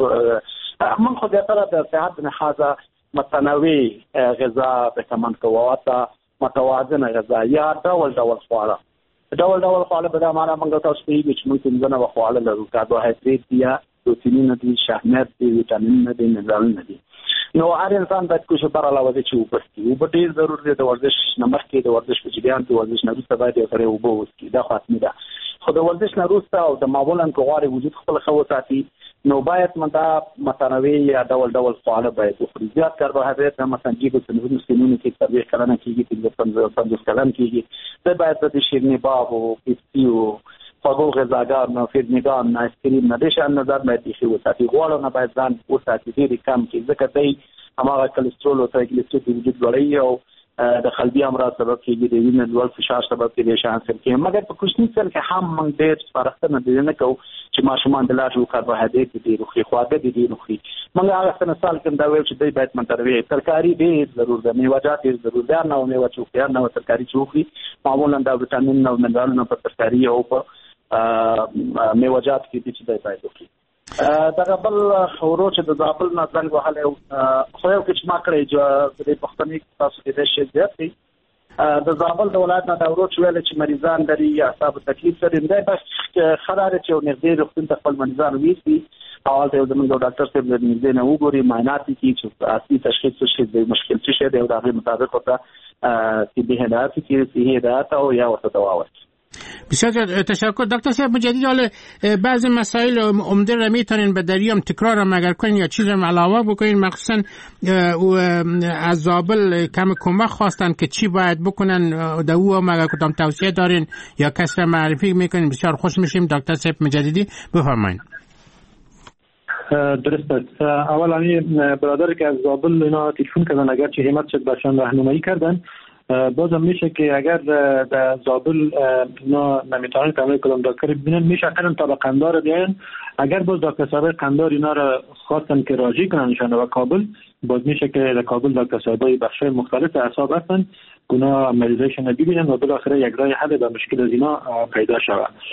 موږ خو زیاتره د صحت لحاظه متنوع غذا بهتمن کوو، او متوازنه غذا یا ډول خواړه. ډول خواړه به دا معنا موږ تاسو ته ویل چې موږ 15 خواړه لرو، کاربوهایدرېت دي، پروتینونه دي، شحمیات دي، ویټامینونه دي، منرالونه دي. نو هر انسان باید کوشش پر علاوه دي چې اوبه وڅښي. اوبه ډېر ضروري دي. د ورزش نه مخکې، د ورزش په جریان کې، ورزش نه وروسته باید یو سړی اوبه وڅښي، دا خو حتمي ده. خو د ورزش نه وروسته او د معمولا که غواړي وجود خپل ښه وساتي، نو باید دا متنوع یا ډول خواړه باید وخوري. زیات کاربوهایدرېت مثلا جیبو سنونو کې 40 کلنه کېږي، 50 کلن کېږي، دا باید د شیریني باب او پیپسي او خوږو غذاګانو، فیرنګان، آیسکریم نه د شان نظر باید یې وساتي. غوړو نه باید ځان وساتي، ډېر کم کې، ځکه دی هماغه کلسترول او ترایګلیسیریډ د وجود لوړوي او د قلبي امراض سبب کېږي، د وینې لوړ فشار سبب کېږي، شان سره کې. مګر په کوچني سن کې هم موږ ډېر سپارښتنه نه کوو چې ماشومان د لارو کاربوهایدرېت ډېر وخوري، خواږه ډېر وخوري. موږ هغه سن سال کې دا ویل چې دوی باید متنوع ترکاري ډېر ضرور ده، میوه‌جات ډېر ضرور ده. نو میوه چې وخوري، نو ترکاري چې وخوري، معمولا دا ویټامین او منرالونه په ترکاري او په میوه‌جات کې دي چې دوی باید وخوري. دغه بل ورو چې د زابل نه زنګ وهلی خو یو کې چې ما کړی د دې پوښتنې تاسو کې د شی زیات دی. د زابل د ولایت نه دا ورو چې ویل چې مریضان لري یا اعصابو تکلیف لري، دی بس ښه دا دی چې یو نږدې روغتون ته خپل مریضان ویسي او هلته یو زموږ ډاکټر صاحب له نږدې نه وګوري، معاینات یې کړي چې اصلي تشخیص څه شی دی، مشکل څه شی دی، او د هغې مطابق ورته طبي هدایت کړي، صحي هدایت او یا ورته دوا ورکړي. بسیار تشکر دکتر صاحب مجدد. حالا بعضی مسائل عمده را میتونین به دریام تکرار هم اگر کنین یا چیز هم علاوه بکنین، مخصوصا از زابل کم کمک خواستن که چی باید بکنن در او هم اگر کدام توصیه دارین یا کسی را معرفی میکنین بسیار خوش میشیم. دکتر صاحب مجددی بفرمایید. درست است. اولا برادر که از زابل اینا تلفن کردن، اگر چه همت شد برشان راهنمایی کردن، بازم میشه که اگر در زابل اینا نمیتونن کامل کدام دکتر ببینن، میشه اقلا تا به قندار بیاین. اگر باز دکتر صاحب قندار اینا را خواستن که راجع کننشان و کابل، باز میشه که در کابل دکتر صاحبای بخشای مختلف اعصاب هستن، اونا مریضایشون ببینن و بالاخره یک راه حل به مشکل از اینا پیدا شود.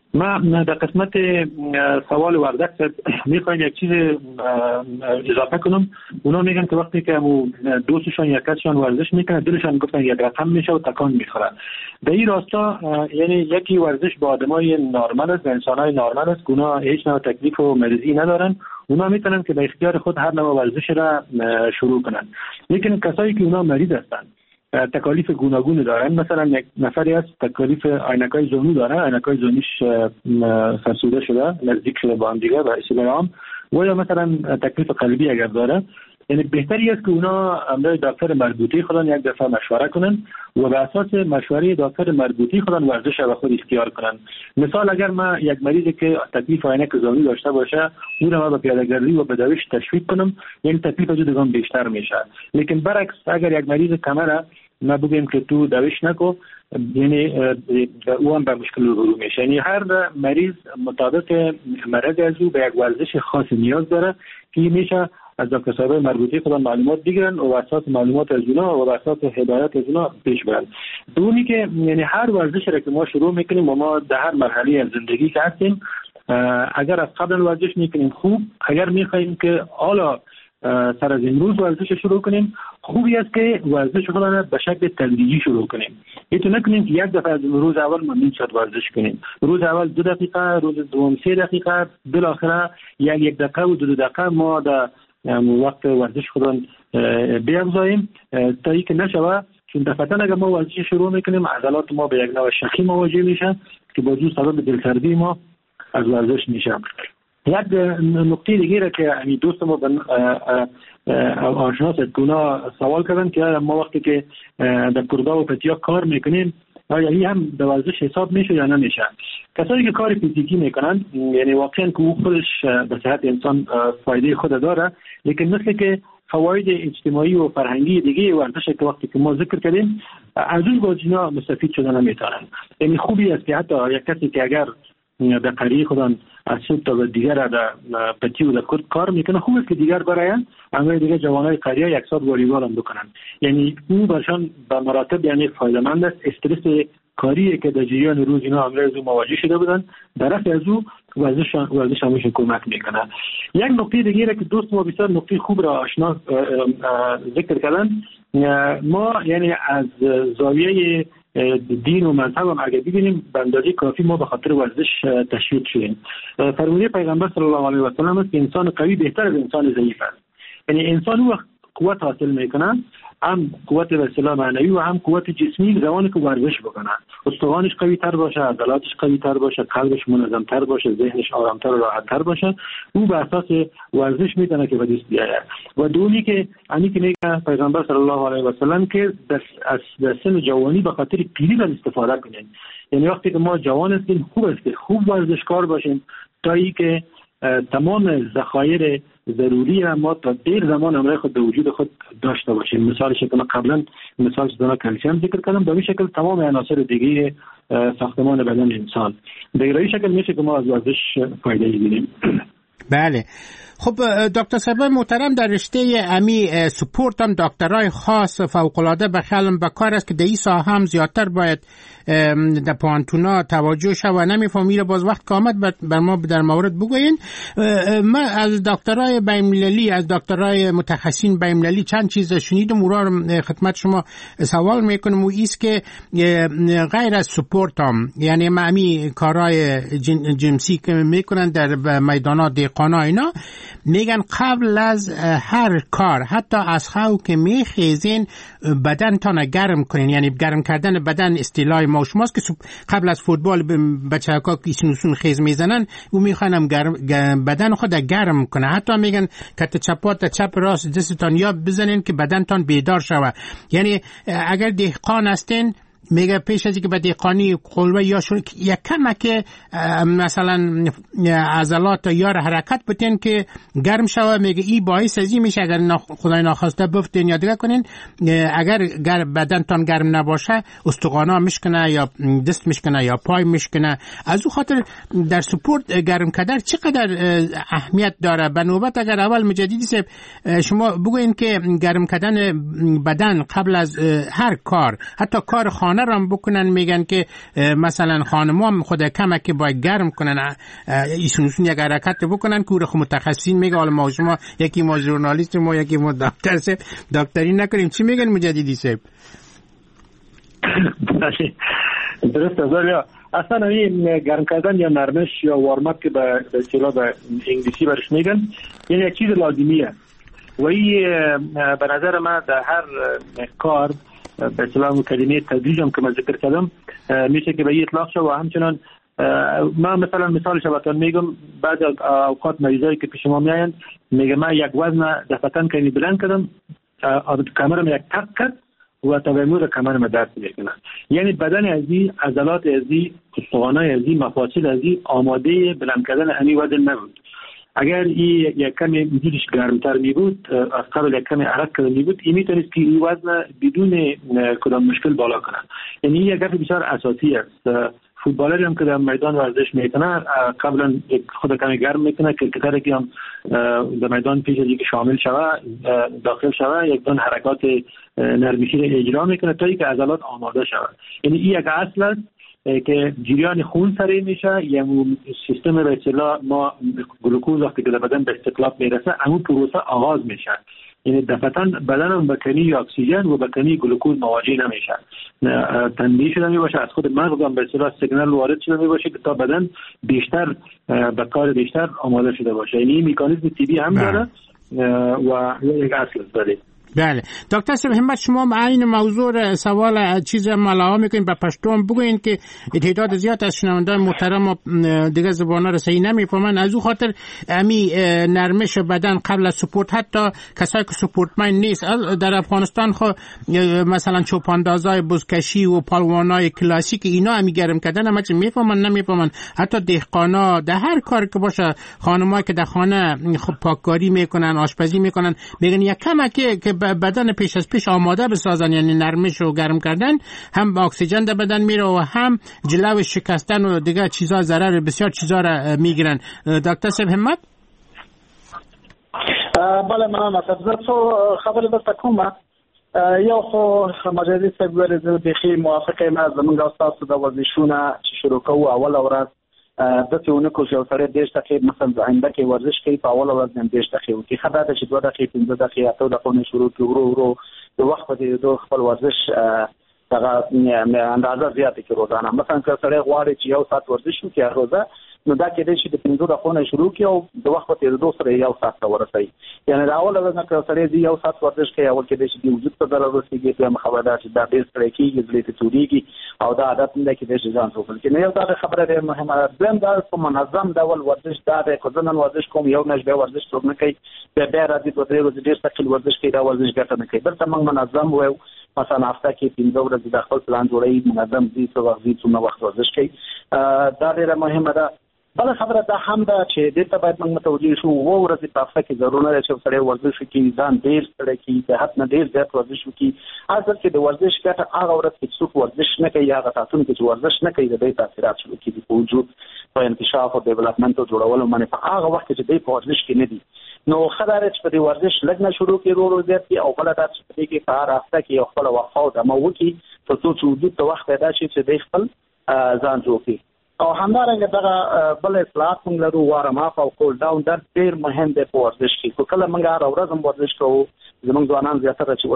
ما در قسمت سوال وردک میخوایم یک چیز اضافه کنم. اونا میگن که وقتی که دوستشان یا کسشان ورزش میکنه دلشان گفتن یک رقم میشه و تکان میخوره. در این راستا یعنی یکی ورزش با آدمای نرمال است، انسانای نرمال است، اونا هیچ نوع تکلیف و مریضی ندارن. اونا میتونن که به اختیار خود هر نوع ورزش را شروع کنن. لیکن کسایی که اونا مریض هستن تکالیف گوناگون دارن، مثلا یک نفری از تکالیف عینکای زونو داره، عینکای زونیش فرسوده شده، نزدیک شده با هم دیگه و استرام، و یا مثلا تکلیف قلبی اگر داره، یعنی بهتری است که اونا امروی دکتر مربوطی خودن یک دفعه مشوره کنن و به اساس مشوره دکتر مربوطی خودن ورزش را خود اختیار کنن. مثال اگر ما یک مریضی که تکلیف عینک زونی داشته باشه اون را به پیاده‌گردی و به دویش تشویق کنم، یعنی تکلیف جدگان بیشتر میشه. لیکن برعکس اگر یک مریض کمره ما بگیم که تو دویش نکو، یعنی او هم به مشکل رو میشه. یعنی هر مریض مطابق مرض از او به یک ورزش خاص نیاز داره که میشه از دکتر صاحب مربوطی خودن معلومات بگیرن و اساس معلومات از اونا و اساس هدایت از اونا پیش برن. دومی که یعنی هر ورزش را که ما شروع میکنیم و ما در هر مرحله از زندگی که هستیم، اگر از قبل ورزش میکنیم خوب، اگر میخوایم که حالا سر از امروز ورزش شروع کنیم، خوبی است که ورزش خودمون به شکل تدریجی شروع کنیم. اینطور نکنیم که یک دفعه از روز اول ما نمی‌شد ورزش کنیم. روز اول 2 دقیقه، روز دوم 3 دقیقه، بالاخره یک دقیقه و 2 دقیقه ما در وقت ورزش خودمون بیافزاییم تا اینکه نشوه، چون دفعتاً اگر ما ورزش شروع میکنیم عضلات ما به یک نوع شخی مواجه میشن که باعث سبب دلسردی ما از ورزش میشه. یک نکته دیگه را که همین دوست ما آشناس اتکونا سوال کردن که ما وقتی که در کردا و پتیا کار میکنیم آیا این هم در ورزش حساب میشه یا نمیشه؟ کسایی که کار فیزیکی میکنن یعنی واقعا که او خودش به صحت انسان فایده خود داره، لیکن مثل که فواید اجتماعی و فرهنگی دیگه ورزش که وقتی که ما ذکر کردیم از اون گزینه‌ها مستفید شدن نمیتونن. یعنی خوبی است که حتی یک کسی که اگر در قریه خودان از صبح تا دیگر در پتی و در کرد کار میکنه، خوب است که دیگر براین همه دیگه جوانای قریه یک ساعت والیبال هم بکنن. یعنی اون برشان به مراتب یعنی فایده‌مند است. استرس کاری که در جریان روز اینا امروز مواجه شده بودن در رفع از او ورزش همیشه کمک میکنه. یک نکته دیگه را که دوست ما بسیار نکته خوب را آشنا ذکر کردن، ما یعنی از زاویه دین و مذهب هم اگه ببینیم به اندازه کافی ما به خاطر ورزش تشویق شدیم. فرموده پیغمبر صلی الله علیه و سلم است که انسان قوی بهتر از انسان ضعیف است. یعنی انسان وقت قوت حاصل میکنه، هم قوت به اصطلاح معنوی و هم قوت جسمی، زمانی که ورزش بکنه استخوانش قوی تر باشه، عضلاتش قوی تر باشه، قلبش منظم تر باشه، ذهنش آرام تر و راحت تر باشه، او به اساس ورزش میتونه که به دست بیاید. و دومی که که میگه پیغمبر صلی الله علیه و سلم که در سن جوانی به خاطر پیری را استفاده کنین. یعنی وقتی که ما جوان هستیم خوب است که خوب ورزشکار باشیم تا اینکه تمام ذخایر ضروری ما تا دیر زمان امروز خود به وجود خود داشته باشیم. مثالش که من قبلا مثال زدم کلسیم ذکر کردم، به این شکل تمام عناصر دیگه ساختمان بدن انسان به این شکل میشه که ما از ورزش فایده بگیریم. بله. خب دکتر صاحب محترم، در رشته امی سپورت هم دکترای خاص فوق‌العاده به خیالم به کار است که در این ساحه هم زیادتر باید در پانتونا توجه شد و نمیفهمیره باز وقت که آمد بر ما در مورد بگوین. من از دکترای بین‌المللی، از دکترای متخصصین بین‌المللی چند چیز شنیدم، اون را خدمت شما سوال میکنم. و ایست که غیر از سپورت هم یعنی معمی کارهای جنسی که میکنن در میدانات دیقانا اینا، میگن قبل از هر کار حتی از خواب که میخیزین بدن تان گرم کنین. یعنی گرم کردن بدن اصطلاح ما شماست که قبل از فوتبال بچه‌ها که سینوسون خیز میزنن و میخوانم بدن خود گرم کنه. حتی میگن کت چپات چپ راست دستتان یا بزنین که بدن تان بیدار شوه. یعنی اگر دهقان هستین میگه پیش از اینکه به دهقانی قلبه یا شروع یک کمک مثلا عضلات یا حرکت بتین که گرم شوه، میگه این باعث ازی میشه اگر خدای ناخواسته بفتین یا دیگه کنین، اگر بدنتان گرم نباشه استخوانا میشکنه یا دست میشکنه یا پای میشکنه. از اون خاطر در سپورت گرم کردن چقدر اهمیت داره. به نوبت اگر اول مجددی شما بگوین که گرم کردن بدن قبل از هر کار، حتی کار خانه را بکنن، میگن که مثلا خانم‌ها خود کمک باید گرم کنن، ایشون یک حرکت بکنن که خود متخصصین میگه حالا ما شما یکی ما ژورنالیست ما یکی ما دکتر سه دکتری نکنیم. چی میگن مجددی صاحب؟ درست است. اصلا این گرم کردن یا نرمش یا وارم اپ که به اصطلاح به انگلیسی برش میگن، یعنی یک چیز لازمیه و این به نظر من در هر کار به اصطلاح کلمه تدریج هم که من ذکر کردم میشه که به این اطلاق شه. و همچنان من مثلا مثالش براتون میگم، بعد اوقات مریضایی که پیش ما میاین میگه من یک وزن دفعتن کنی بلند کردم، کمرم یک تق کرد و تبعیمور کمرم درد میکنه. یعنی بدن ازی، عضلات ازی، استخوانای ازی، مفاصل ازی آماده بلند کردن همین وزن نبود. اگر این یک کمی وجودش گرمتر می بود، از قبل یک کمی عرق کرده می بود، این میتونست که این وزن بدون کدام مشکل بالا کنه. یعنی این یک بسیار اساسی است. فوتبالری هم که در میدان ورزش میکنه قبلا خود کمی گرم میکنه، کرکتری که هم در میدان پیش از اینکه شامل شوه داخل شوه یک دون حرکات نرمشی را اجرا میکنه تا اینکه عضلات آماده شوه. یعنی این یک اصل است که جریان خون سریع میشه، یعنی سیستم به اصطلاح ما گلوکوز وقتی که در بدن به استقلاب میرسه همون پروسه آغاز میشه. یعنی دفعتاً بدنم به کمی اکسیژن و به کمی گلوکوز مواجه نمیشه، تنبیه شده میباشه، از خود مغز هم به اصطلاح سیگنال وارد شده میباشه که تا بدن بیشتر به کار بیشتر آماده شده باشه. یعنی این مکانیزم طبیعی هم داره و یک اصل داره. بله دکتر صاحب همت شما عین موضوع سوال چیز ملاها میکنین به پشتون بگوین که تعداد زیاد از شنوندای محترم و دیگه زبانا رو صحیح نمیفهمن، از او خاطر امی نرمش بدن قبل از سپورت، حتی کسایی که سپورتمن نیست در افغانستان خو مثلا چوپاندازای بزکشی و پالوانای کلاسیک اینا امی گرم کردن هم میفهمن نمیفهمن، حتی دهقانا در هر کار که باشه، خانمایی که در خانه پاککاری میکنن آشپزی میکنن میگن یک کمکی که بدن پیش از پیش آماده بسازن، یعنی نرمش و گرم کردن، هم اکسیژن در بدن میره و هم جلو شکستن و دیگه چیزا ضرر بسیار چیزا را میگیرن. دکتر صاحب همت؟ بله من مثلا خبر بس کومه یا خو مجازی سبوره بخیر موافقه ما زمونږ استاد د ورزشونه چې شروع کوو اول ورځ د څونه کو چې سره 10 دقیقې مثلا آینده کې ورزش کوي په اول ورځ هم 10 دقیقې کې خدای ته چې 2 دقیقې 15 دقیقې ته د خونه شروع کوي ورو د وخت په دې دوه خپل ورزش دغه اندازه زیاته کې روزانه مثلا که سره غواړي چې یو ساعت ورزش وکړي روزه نو دا کې د شي د 15 دقیقې شروع کوي او د وخت په دې دوه سره یو ساعت ته ورسي. یعنی دا اول ورځ که سره دی یو ساعت ورزش کوي اول کې د شي د وجود په ضرر ورسیږي په مخابره چې دا ډیر سره کېږي زړه ته توریږي او دا عادت نه کې د شي ځان څو بلکې نه یو دا خبره ده مهمه ده دا په منظم ډول ورزش دا د کوزنن ورزش کوم یو نشبه ورزش څوک نه کوي به راځي په درې ورځې ډیر سخت ورزش کوي دا ورزش ګټه نه کوي بلته موږ منظم وو مثلا هفته کې 15 ورځې د خپل پلان جوړوي منظم دي څو وخت ورزش کوي دا ډیره مهمه ده. بل خبره دا هم ده چې د ته باید موږ متوجه شو وو ورځې په هفته کې ضروري ده چې سره ورزش کوي ځان ډیر سره کوي د حد نه ډیر زیات ورزش کوي. اصل کې د ورزش ګټه هغه ورځ کې څوک ورزش نه کوي هغه تاسو کې ورزش نه کوي د دې تاثیرات شروع کیږي په وجود په انکشاف او ډیولپمنت او جوړولو باندې په هغه وخت کې چې د ورزش کې نه دي نو خدای چې په دې ورزش لګنه شروع کړي ورو زیات کی او بل تاسو په دې کې په هر هفته کې خپل وقفه او دمو وکي تر څو چې وجود ته وخت پیدا شي چې د خپل ځان جوړ کړي او همدارنګه دغه بل اصلاحات موږ لرو وارم اپ او کول ډاون در ډیر مهم دی په ورزش کې خو کله موږ هر ورځ هم ورزش کوو زموږ ځوانان زیاتره چې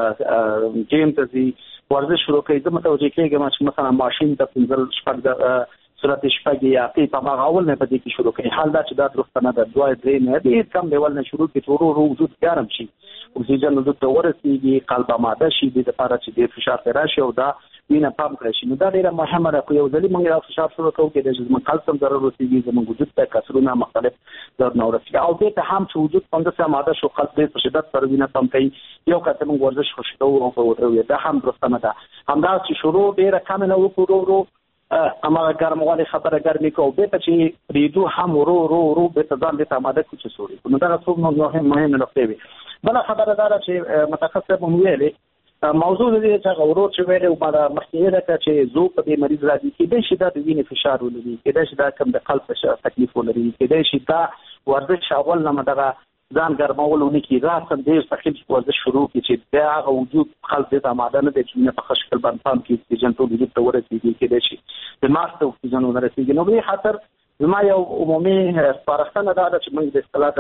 اوس جیم ته ځي ورزش شروع کوي زه متوجه کېږم چې مثلا ماشین د 15 شپږ صورت شپږ یا په هغه اول نه پدې کې شروع کوي حال دا چې دا درسته نه ده دوه درې نه دي کم لیول نه شروع کوي ورو وجود ګرم شي اکسیجن وجود ته ورسیږي قلب آماده شي د لپاره چې د فشار راشي او دا وینه پمپ کړي نو دا ډیره مهمه ده خو یو ځلې موږ یو فشار شروع کوو کې د جسم کلسیم ضرر ورسیږي زموږ وجود ته کسرونه مختلف ضرر نه ورسیږي او دې ته هم چې وجود څنګه آماده شو قلب دې په شدت سره وینه پمپ کوي یو کته موږ ورزش خوشو او په وته دا هم درسته نه ده همدا چې شروع ډیره کم نه وکړو اما ګرمواله خبره ګرمي کو به چې ریدو هم ورو به ځان دې آماده کوي چې سوري نو دا څو مهمه نقطه وي. بل خبره دا چې متخصص مو ویلي موضوع دې چې غوړو چې ویل او بعد مخکې ده چې زو په دې مریض راځي کې د شي د وینې فشار ولري کې د شي د کم د قلب تکلیف ولري کې د شي دا ورزش اول نه مدغه ځان ګرمولونه کې راسن ډېر ثقيل ورزش شروع کړي چې بیا هغه وجود خلک د آماده نه دي چې په ښه شکل باندې پام کې اکسیجن ټول وجود ته ورسېږي کېدای شي د ماغز ته اکسیجن ونه رسېږي. نو دې خاطر زما یو عمومي سپارښتنه دا ده چې موږ د اصطلاح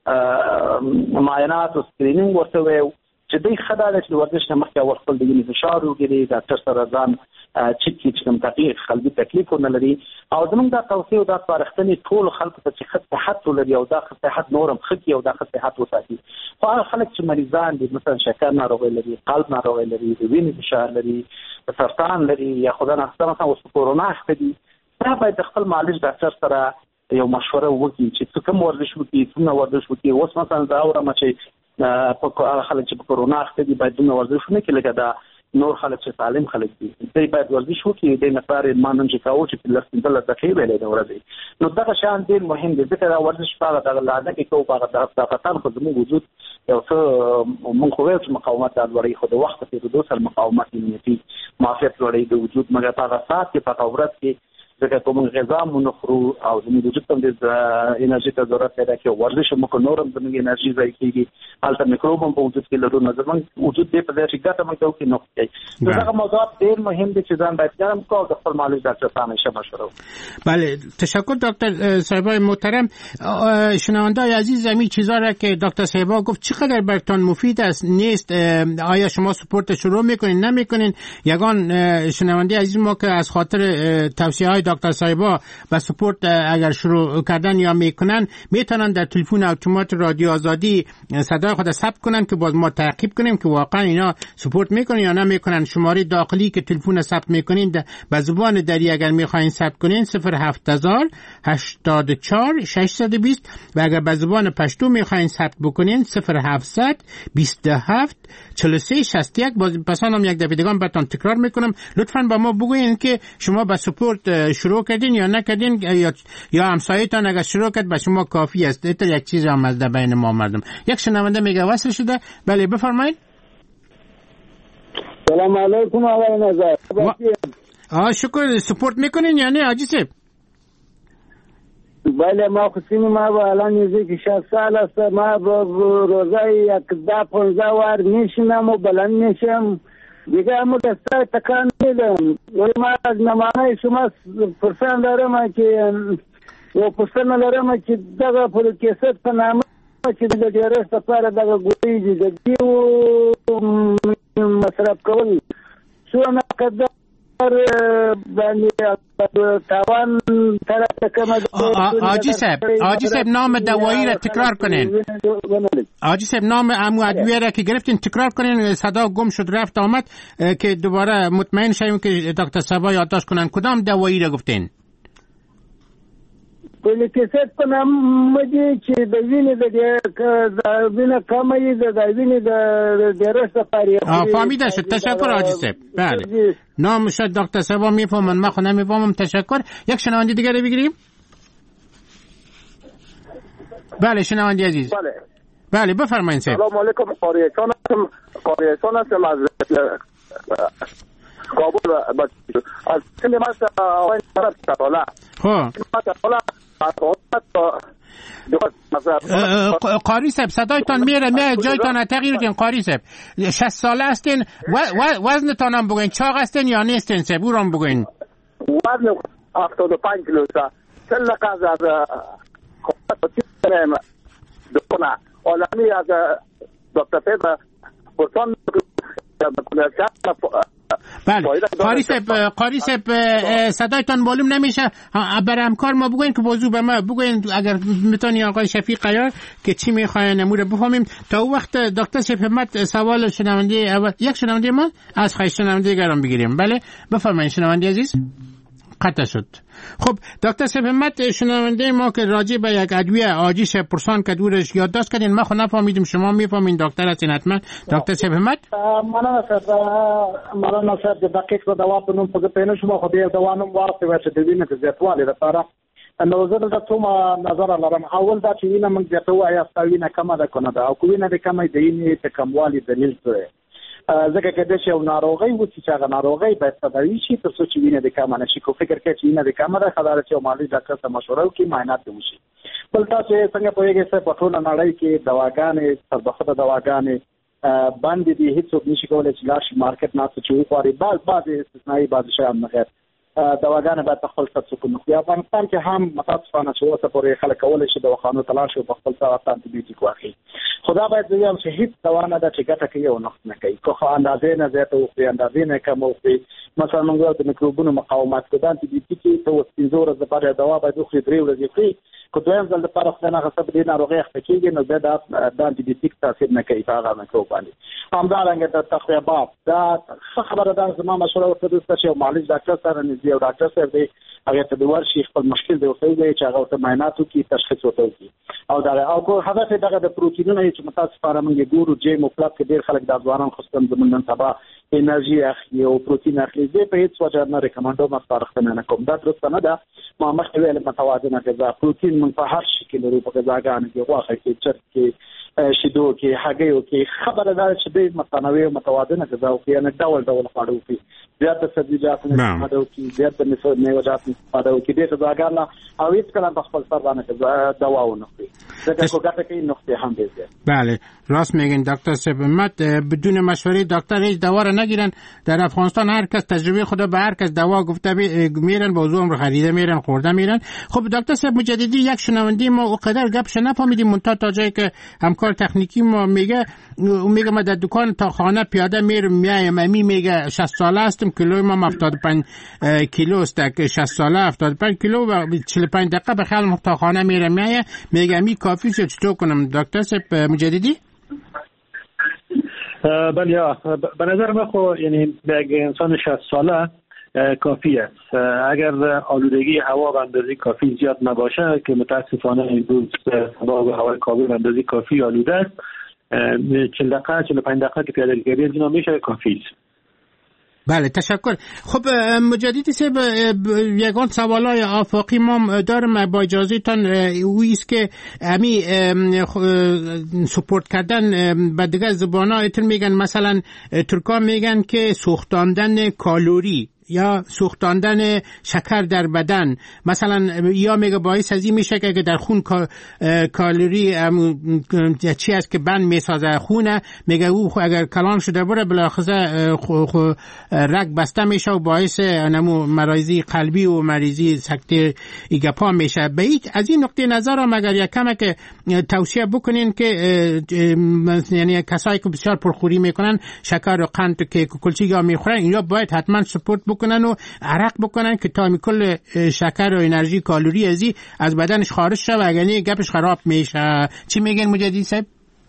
د معاینات او سکرینینګ ورته وایو چې دوی ښه ده چې د ورزش نه مخکې اول خپل د وینې فشار وګوري، ډاکټر سره ځان چیک کړي چې کوم قلبي تکلیف ونه لري. او زموږ دا توصیه او دا سپارښتنې ټولو خلکو ته چې ښه صحت ولري او دا ښه صحت نور هم ښه کړي او دا ښه صحت وساتي. خو هغه خلک چې مریضان دي، مثلا شکر ناروغي لري، قلب ناروغي لري، د وینې فشار لري، سرطان لري، یا خدای نخواسته مثلا اوس کورونا اخته دي، دا باید د خپل معالج ډاکټر سره یو مشوره وکړي چې کوم ورزش وکړي، څومره ورزش وکړي. اوس مثلا دا اورم چې په خلک چې په کورونا اخته دي باید دومره ورزش ونه کړي لکه دا نور خلک چې سالم خلک دي، دوی باید ورزش وکړي. د نفر مانن چې کاوه چې په لسندل دقیقې ویلې د ورځې. نو دا شان ډېر مهم دی ځکه دا ورزش په هغه لاده کې کوو په هغه طاقتان خو زموږ وجود یو څه مونږ خو وایو چې مقاومت لوړوي، خو د وخت په تېرېدو سره مقاومت امنیتي معافیت لوړوي د وجود. مګر په هغه ساعت کې په هغه ورځ کې ځکه کوم غذا مو نه خورو او زموږ وجود ته د انرژي ته ضرورت پیدا کوي، ورزش مو کو نورم زموږ انرژي ځای کېږي، هلته میکروب هم په وجود کې لرو، نو زموږ وجود دې په دې چې ګټه موږ کوي نو کوي. نو هغه موضوعات ډېر مهم دي چې ځان باید ګرم کو او د خپل معالج ډاکټر ته همیشه مشوره وکړو. بله، تشکر دکتر صاحبای محترم. شنونده‌های عزیز، همین چیزا را که دکتر صاحبا گفت چقدر براتون مفید است نیست؟ آیا شما سپورت شروع میکنین نمیکنین؟ یگان شنونده عزیز ما که از خاطر توصیه‌های دکتر صاحبا و سپورت اگر شروع کردن یا میکنن میتونن در تلفن اتومات رادیو آزادی صدای خود ثبت کنن که باز ما تعقیب کنیم که واقعا اینا سپورت میکنن یا نمیکنن. شماره داخلی که تلفن ثبت میکنین به زبان دری اگر میخواین ثبت کنین 07000 84 620 و اگر به زبان پشتو میخواین ثبت بکنین 0700 27 43 61. باز پسانم یک دفعه دیگه براتون تکرار میکنم. لطفاً با ما بگوین که شما با سپورت شروع کردین یا نکردین یا همسایه‌تان اگر شروع کرد به شما کافی است. این یک چیز آمده بین ما مردم. یک شنونده میگه وصل شده. بله بفرمایید. سلام علیکم آقای نظر. شکر. سپورت میکنین یا نه حاجی صاحب؟ بله، ما خصوصی ما با الان نزدیک 60 سال است. ما روزه یک 10-15 وار میشینم و بلند میشم دیگه، اما دسته تکان میدم. ما از نمانه شما پرسان دارم که و پرسان دارم که دقا پر کیست په نامه چې د ډیرست لپاره دغه ګوتې دي د دیو مصرف کول څونه قدر تاوان طرف کمه. حاجی صاحب نام دوایی را تکرار کنین. حاجی صاحب نام امو ادویه را که گرفتین تکرار کنین. صدا گم شد رفت آمد که دوباره مطمئن شویم که دکتر صاحبا یادداشت کنن. کدام دوایی را گفتین؟ پولیکیست په نام مدي چې د وینې د وینې کمه د وینې د ډیرست لپاره. فهمیده شد. تشکر حاجی صاحب. بله، نام شد دکتر صاحبا میفهمن، ما خود نمیفهمم. تشکر. یک شنونده دیگه رو بگیریم. بله شنونده عزیز. بله بفرمایید صاحب. سلام علیکم. قاریسان هستم از کابل. از سن من آقای نظر قاری صاحب صدایتان میره جایتان تغییر کن. قاری صاحب 60 ساله هستین، وزنتان هم بگوین، چاق هستین یا نیستین صاحب؟ او را هم بگوین. وزن 75 کیلو است. سلق از دونه عالمی از دکتر صاحب پرسان. بله قاری صاحب صدایتان معلوم نمیشه. برای همکار ما بگوین که موضوع به ما بگوین اگر میتونی آقای شفیق عیار که چی میخواین امور بفهمیم. تا او وقت دکتر صاحب همت سوال شنونده اول یک شنونده ما از خواهش شنونده دیگران بگیریم. بله بفرمایید شنونده عزیز. قطع شد. خب دکتر صاحب همت شنونده ما که راجع به یک ادویه آجیش پرسان که دورش یادداشت کردین، ما خود نفهمیدیم، شما میفهمین دکتر هستین حتما. دکتر صاحب همت مننه صاحب د دقیق د دوا په نوم په پېنه شما خو دې دوا نوم ورته و چې د وینې د زیاتوالي لپاره نو زه د څوم نظر لرم. اول دا چې وینه موږ زیاتو آیا ستاوینه کمه ده کنه ده او کوینه د کمه د وینې د کموالي دلیل څه ځکه کله چې یو ناروغي و چې هغه ناروغي باید تداوی شي تر څو چې وینه د کمه نشي. کو فکر کوي چې وینه د کمه ده خدای چې معالج ډاکټر ته مشوره وکړي، معاینات وشي. بل تاسو څنګه پوهیږئ چې په ټول نړۍ کې دواګانې سربخته دواګانې باندې دي هیڅوک نشي کولای چې لاش مارکیټ نه څه چوي خوري بعض استثنایی بعض شیان نه غیر دواګانې باید خپل سرچینه خو افغانستان کې هم متاسفانه چې اوسه پورې خلک کولای شي دواخانو تلاش او خپل سره انټي بیوټیک واخلي خدا باید زیام چې هیڅ دوا نه د ټیکټه کې یو نقص نه کوي خو اندازې نه زیاته او اندازې نه کم او مثلا موږ د میکروبونو مقاومت کو د انټي بیوټیک ته وسپینځور د لپاره دوا باید خو 3 ورځې خوري کو دویم ځل لپاره خو نه غصب دي ناروغي خپکیږي نو د انټي بیوټیک تاثیر نه کوي هغه میکروب باندې همدارنګه د تخریبات دا خبره ده زما مشوره ورته چې معالج ډاکټر سره نږدې او ډاکټر سره دی هغه ته د ورشي خپل مشکل دی ورته دی چې هغه ته معایناتو کې تشخیص وکړي او دا او کو هدف دغه د پروتینونو چې متاسفانه موږ ګورو جیم او کلب کې ډیر خلک د ځوانان خصوصا زمونږ نن سبا انرژي اخلي او پروتین اخلي زه په هیڅ وجه نه ریکمنډوم ما سپارښتنه نه کوم دا درسته نه ده ما مخکې ویل متوازنه غذا پروتین من په هر شي کې لري په غذاګانو کې غوښه کې چرګ کې شیدو کې هګیو کې خبره ده چې د متنوع او متوازنه غذا او کې نه ډول خواړه وکړي زیات سبزیجات نه استفاده وکړي زیات میوه‌جات استفاده وکړي د غذاګانو او هیڅ کله په خپل سر باندې دوا ونه خوري ځکه کوګه کې نقطه هم دی. بله راست میگین دکتر صاحب بدون مشوره دکتر هیچ دوا را نگیرن در افغانستان هر کس تجربه خود به هر کس دوا گفته میرن با زوم رو خریده میرن خورده میرن. خب دکتر صاحب مجددی یک شنونده ما اونقدر گپش نفهمیدیم منتها تا جایی که همکار تکنیکی ما میگه ما در دکان تا خانه پیاده میایم میگه 60 ساله هستم کیلوی ما 75 کیلو است که 60 ساله 75 کیلو و 45 دقیقه به خیال تا خانه میایم میگه می کافی شد چطور کنم دکتر صاحب مجددی؟ بله به نظر من خو یعنی یک انسان 60 ساله کافی است اگر آلودگی هوا به اندازه کافی زیاد نباشه که متاسفانه امروز هوای کابل به اندازه کافی آلوده است 40 دقیقه 45 دقیقه که پیاده‌روی از اینا میشه کافی است. بله تشکر. خب مجددی صاحب یگان سوالای آفاقی ما دارم با اجازه تان اویست که امی سپورت کردن به دیگه زبان ها ایتون میگن مثلا ترکا میگن که سوختاندن کالوری یا سوختاندن شکر در بدن مثلا یا میگه باعث از این میشه که در خون کالری چی است که بند میسازه خونه میگه او اگر کلان شده بره بالاخره رگ بسته میشه و باعث نمو مریضی قلبی و مریضی سکته ایگپا میشه. به از این نقطه نظر هم اگر یک کمک توصیه بکنین که یعنی کسایی که بسیار پرخوری میکنن شکر و قند که کلچی ها میخورن اینا باید حتما سپورت بکنن و عرق بکنن که تا کل شکر و انرژی کالری از بدنش خارج شه و اگر نه گپش خراب میشه. چی میگن مجددی صاحب؟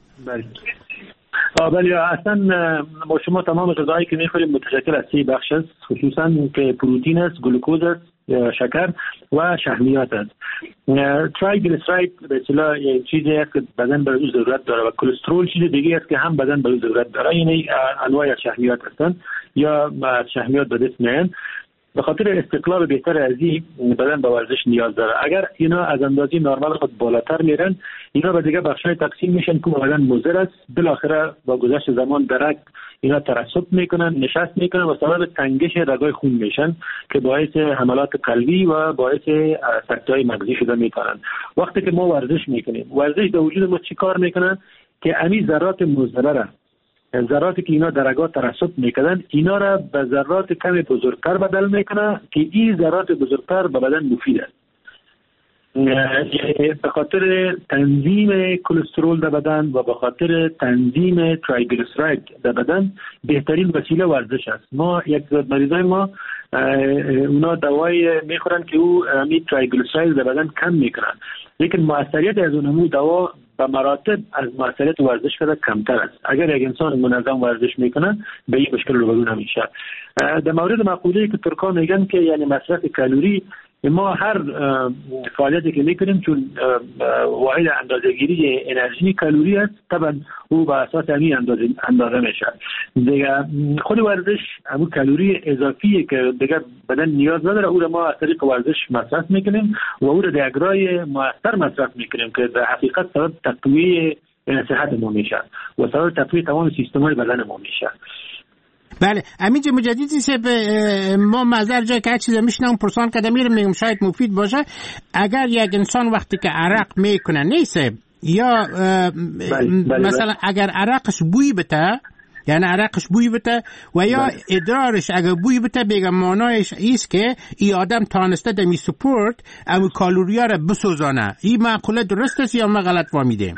بله اصلا ما شما تمام غذایی که میخوریم متشکل از 3 بخش است خصوصا که پروتئین است، گلوکوز است، شکر و شحمیات است. ترایگلیسراید به اصطلاح یک چیزی است که بدن به او ضرورت داره و کلسترول چیز دیگه است که هم بدن به او ضرورت داره. یعنی انواع از شحمیات هستند یا شحمیات به دست میان. به خاطر استقلال بهتر از این بدن به ورزش نیاز داره. اگر اینا از اندازه نرمال خود بالاتر میرن اینا به دیگه بخشای تقسیم میشن که بدن مضر است. بالاخره با گذشت زمان درک اینا ترسب میکنن، نشست میکنن و سبب تنگش رگای خون میشن که باعث حملات قلبی و باعث سکته‌های مغزی شده میکنن. وقتی که ما ورزش میکنیم ورزش در وجود ما چی کار میکنن که امی ذرات مضر ذراتی که اینا در رگا ترسب میکنن اینا را به ذرات کمی بزرگتر بدل میکنه که این ذرات بزرگتر به بدن مفید است. به خاطر تنظیم کلسترول در بدن و به خاطر تنظیم ترایگلیسراید در بدن بهترین وسیله ورزش است. ما یک مریضای ما اونا دوای میخورن که او می ترایگلیسراید در بدن کم میکنن لیکن موثریت از اون دوا به مراتب از موثریت ورزش کرده کمتر است. اگر یک انسان منظم ورزش میکنه به این مشکل روبرو نمیشه. در مورد مقوله‌ای که ترکان میگن که یعنی مصرف کالری ما هر فعالیتی که میکنیم چون واحد اندازه‌گیری انرژی کالری است طبعا او به اساس همین اندازه میشه. دیگه خود ورزش همون کالری اضافی که دیگه بدن نیاز نداره او را ما از طریق ورزش مصرف میکنیم و او را در اجرای مؤثر مصرف میکنیم که در حقیقت سبب تقویت صحت ما میشه و سبب تقویت تمام سیستم‌های بدن ما میشه. بله امین مجددی سه ما معذر جای که چیز میشنم پرسان کردم میگم شاید مفید باشه. اگر یک انسان وقتی که عرق میکنه نیست یا مثلا اگر عرقش بوی بده، یعنی عرقش بوی بده و یا ادرارش اگر بوی بده، بگم معنایش ایست که این آدم تانسته دمی سپورت او کالوریا را بسوزانه. این معقوله درست است یا ما غلط فهمیدیم؟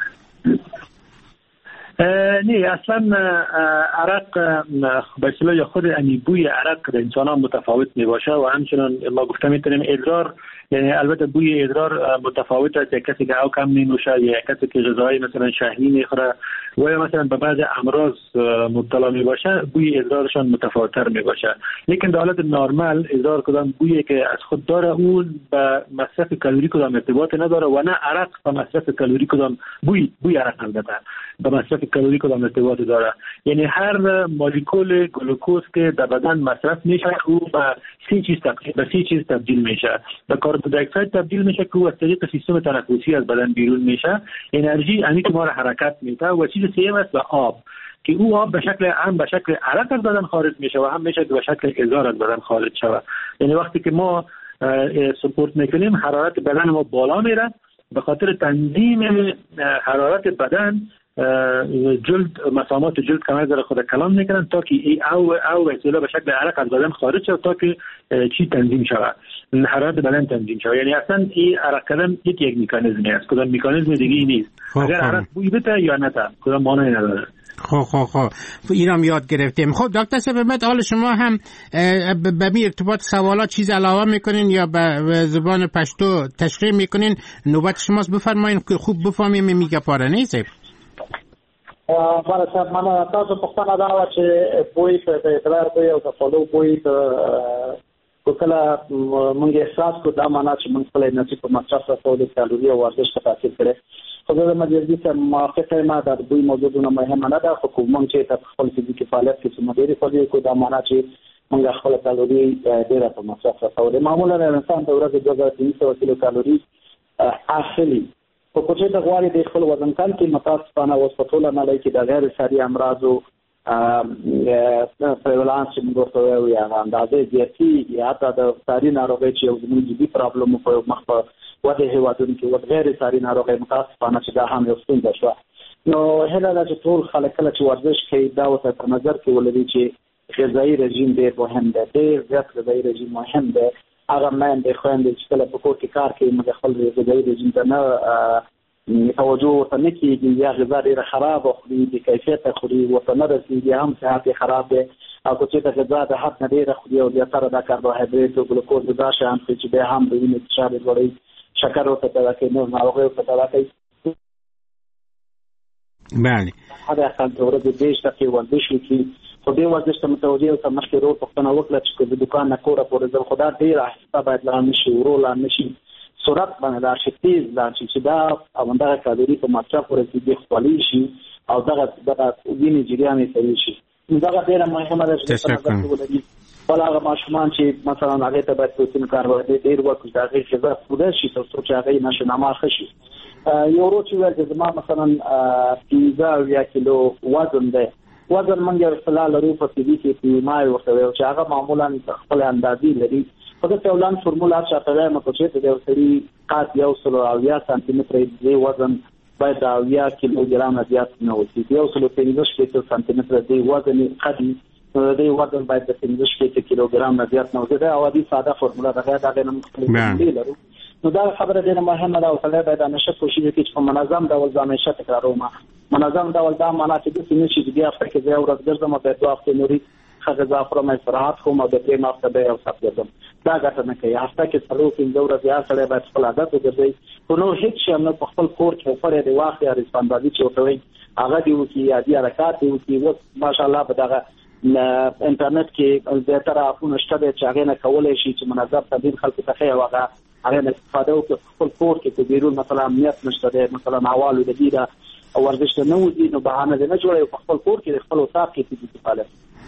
نه اصلا عرق به اصطلاح خود بوی عرق در انسان ها متفاوت می باشه و همچنان ما گفته میتونیم ادرار، یعنی البته بوی ادرار متفاوت است. یک کسی که او کم می نوشه، یک کسی که غذاهای مثلا شهی میخوره و یا مثلا به بعض امراض مبتلا می باشه بوی ادرارشان متفاوت‌تر می باشه. لیکن در حالت نرمال ادرار کدام بویی که از خود داره اون به مصرف کالری کدام ارتباط نداره و نه عرق به مصرف کالری کدام بوی عرق البته به مصرف کالری کدام ارتباط داره. یعنی هر مولکول گلوکوز که در بدن مصرف میشه او به سی چیز تبدیل میشه. به کاربن دی اکساید تبدیل میشه که از طریق سیستم تنفسی از بدن بیرون میشه. انرژی یعنی که ما را حرکت میده و چیز سوم است به آب که او آب به شکل عرق از بدن خارج میشه و هم میشه که به شکل ادرار از بدن خارج شود. یعنی وقتی که ما سپورت میکنیم حرارت بدن ما بالا میره، به خاطر تنظیم حرارت بدن جلد مسامات جلد کمر در خود کلام میکنن تا که او به شکل عرق از بدن خارج شود تا که چی تنظیم شود، حرارت بدن تنظیم شود. یعنی اصلا این عرق کردن یک مکانیزمی است، کدام مکانیزم دیگه نیست. اگر عرق بوی بده یا نه کدام معنی نداره. خب اینم یاد گرفتیم. خب دکتر صاحب حال شما هم به می ارتباط سوالات چیز علاوه میکنین یا به زبان پشتو تشریح میکنین؟ نوبت شماست، بفرمایین که خوب بفهمیم میگه پاره نیست. بله صاحب، من تاسو پوښتنه دا وه چې بوی په ادرار بوی او د خولو بوی که کله موږ احساس کړو دا معنا چې موږ خپل انرژي په مصرف رسولو کالوري او ورزش ته تاثیر کړی. خو زه د مجلدي سره موافقه یم دا د بوی موضوع نه مهمه نه ده، خو موږ چې په خپل فزیکي فعالیت کې څومره ډېرې فعالې کړو دا معنا چې موږ خپل کالوري ډېره په مصرف رسولې. معمولا انسان د ورځې 2300 کیلو کالوري اخلي. په کوچه د غواړي د خپل وزن کم کې متاسفانه اوس په ټوله نړۍ کې د غیر ساري امراضو پریولانس چې موږ ورته وایو یا اندازې زیاتېږي، حتی د ساري ناروغۍ چې یو زموږ جدي پرابلم په مخ په وده هېوادونو کې د غیر ساري ناروغۍ متاسفانه چې دا هم یو ستونزه شوه. نو هیله ده چې ټول خلک کله چې ورزش کوي دا ورته په نظر کې ولري چې غذایي رژیم ډېر مهم دی، ډېر زیات غذایي رژیم مهم دی. هغه میندې خویندې چې کله په کور کې کار کوي موږ خپل غذایي رژیم ته نه توجه ورته نه کېږي یا غذا ډېره خرابه خوري، بې کیفیته خوري، ورته نه رسېږي، هم صحت یې خراب دی. او که چېرته غذا د حد نه ډېره خوري او زیاتره دا کاربوهایډریټ او ګلوکوز دا شیان خوري چې بیا هم د وینې فشار یې لوړوي، شکر ورته پیدا کوي، نور ناروغۍ ورته پیدا کوي. بله حد اقل د ورځې 20 دقیقې ورزش وکړي. خو دې ورزش ته متوجه اوسه، مخکې ورو پوښتنه وکړه چې د دوکان نه کوره پورې ځم، خو دا ډېر آهسته باید لاړ نه شي، ورو لاړ نه شي، سرعت باندې لاړ شي، تېز لاړ شي چې دا همدغه کالوري په مصرف ورسېږي، خولې شي او دغه وینې جریان یې سریع شي. دغه ډېره مهمه ده چې په نظر کې ولري. بل هغه ماشومان چې مثلا هغې ته باید پروتین کاربوهایډریټ ډېر ورکړو، د هغې غذا پوره شي تر څو چې هغې نشونما ښه شي. یو ورو چې ویل چې زما مثلا 15 کیلو وزن دی، وزن موږ یو اصطلاح لرو په طبي کې PMI ورته وایو چې هغه معمولا خپل اندازې لري. په دې ډول فرمولا چاته وایم چې د یو سړي قد 170 سانتي متر دی، وزن باید 80 کیلوګرام نه زیات نه وي. 115 سانتي متر دی وزن قدي، د وزن باید د 15 کیلوګرام نه زیات نه وي. دا عادي ساده فرمولا ده، دا غیر مختلف لرو. نو دا خبره ډېره مهمه ده او سړی باید همیشه کوشش وکړي چې په منظم ډول ځان همیشه تکراروم. منظم ډول دا معنا چې داسې نه شي چې بیا هفته کې زه یو ورځ ګرځم او بیا 2 هفتې نورې ښه غذا خورم، استراحت کوم او د 3 هفته بیا یو ساعت ګرځم. دا ګټه نه کوي. هفته کې 4-5 ورځې هر سړی باید خپل عادت وګرځوي. خو نور هېڅ شی هم نه په خپل کور کې وفر یې د واخلي یا رسپانبازي چې ورته وایي هغه دې وکړي یا دې حرکات دې وکړي. اوس ماشاءالله په دغه انټرنیټ کې زیاتره اپونه شته دی چې هغې نه کولی شي چې منظم تمرین خلکو ته ښیي او هغه هغې نه استفاده وکړي. خپل کور کې په بیرون مثلا امنیت نشته دی، مثلا هوا لوېدلې ده او ورزش ته نه وځي، نو بهانه دې نه جوړوي، په خپل کور کې د خپل اتاق کې فزیکي فعالیت.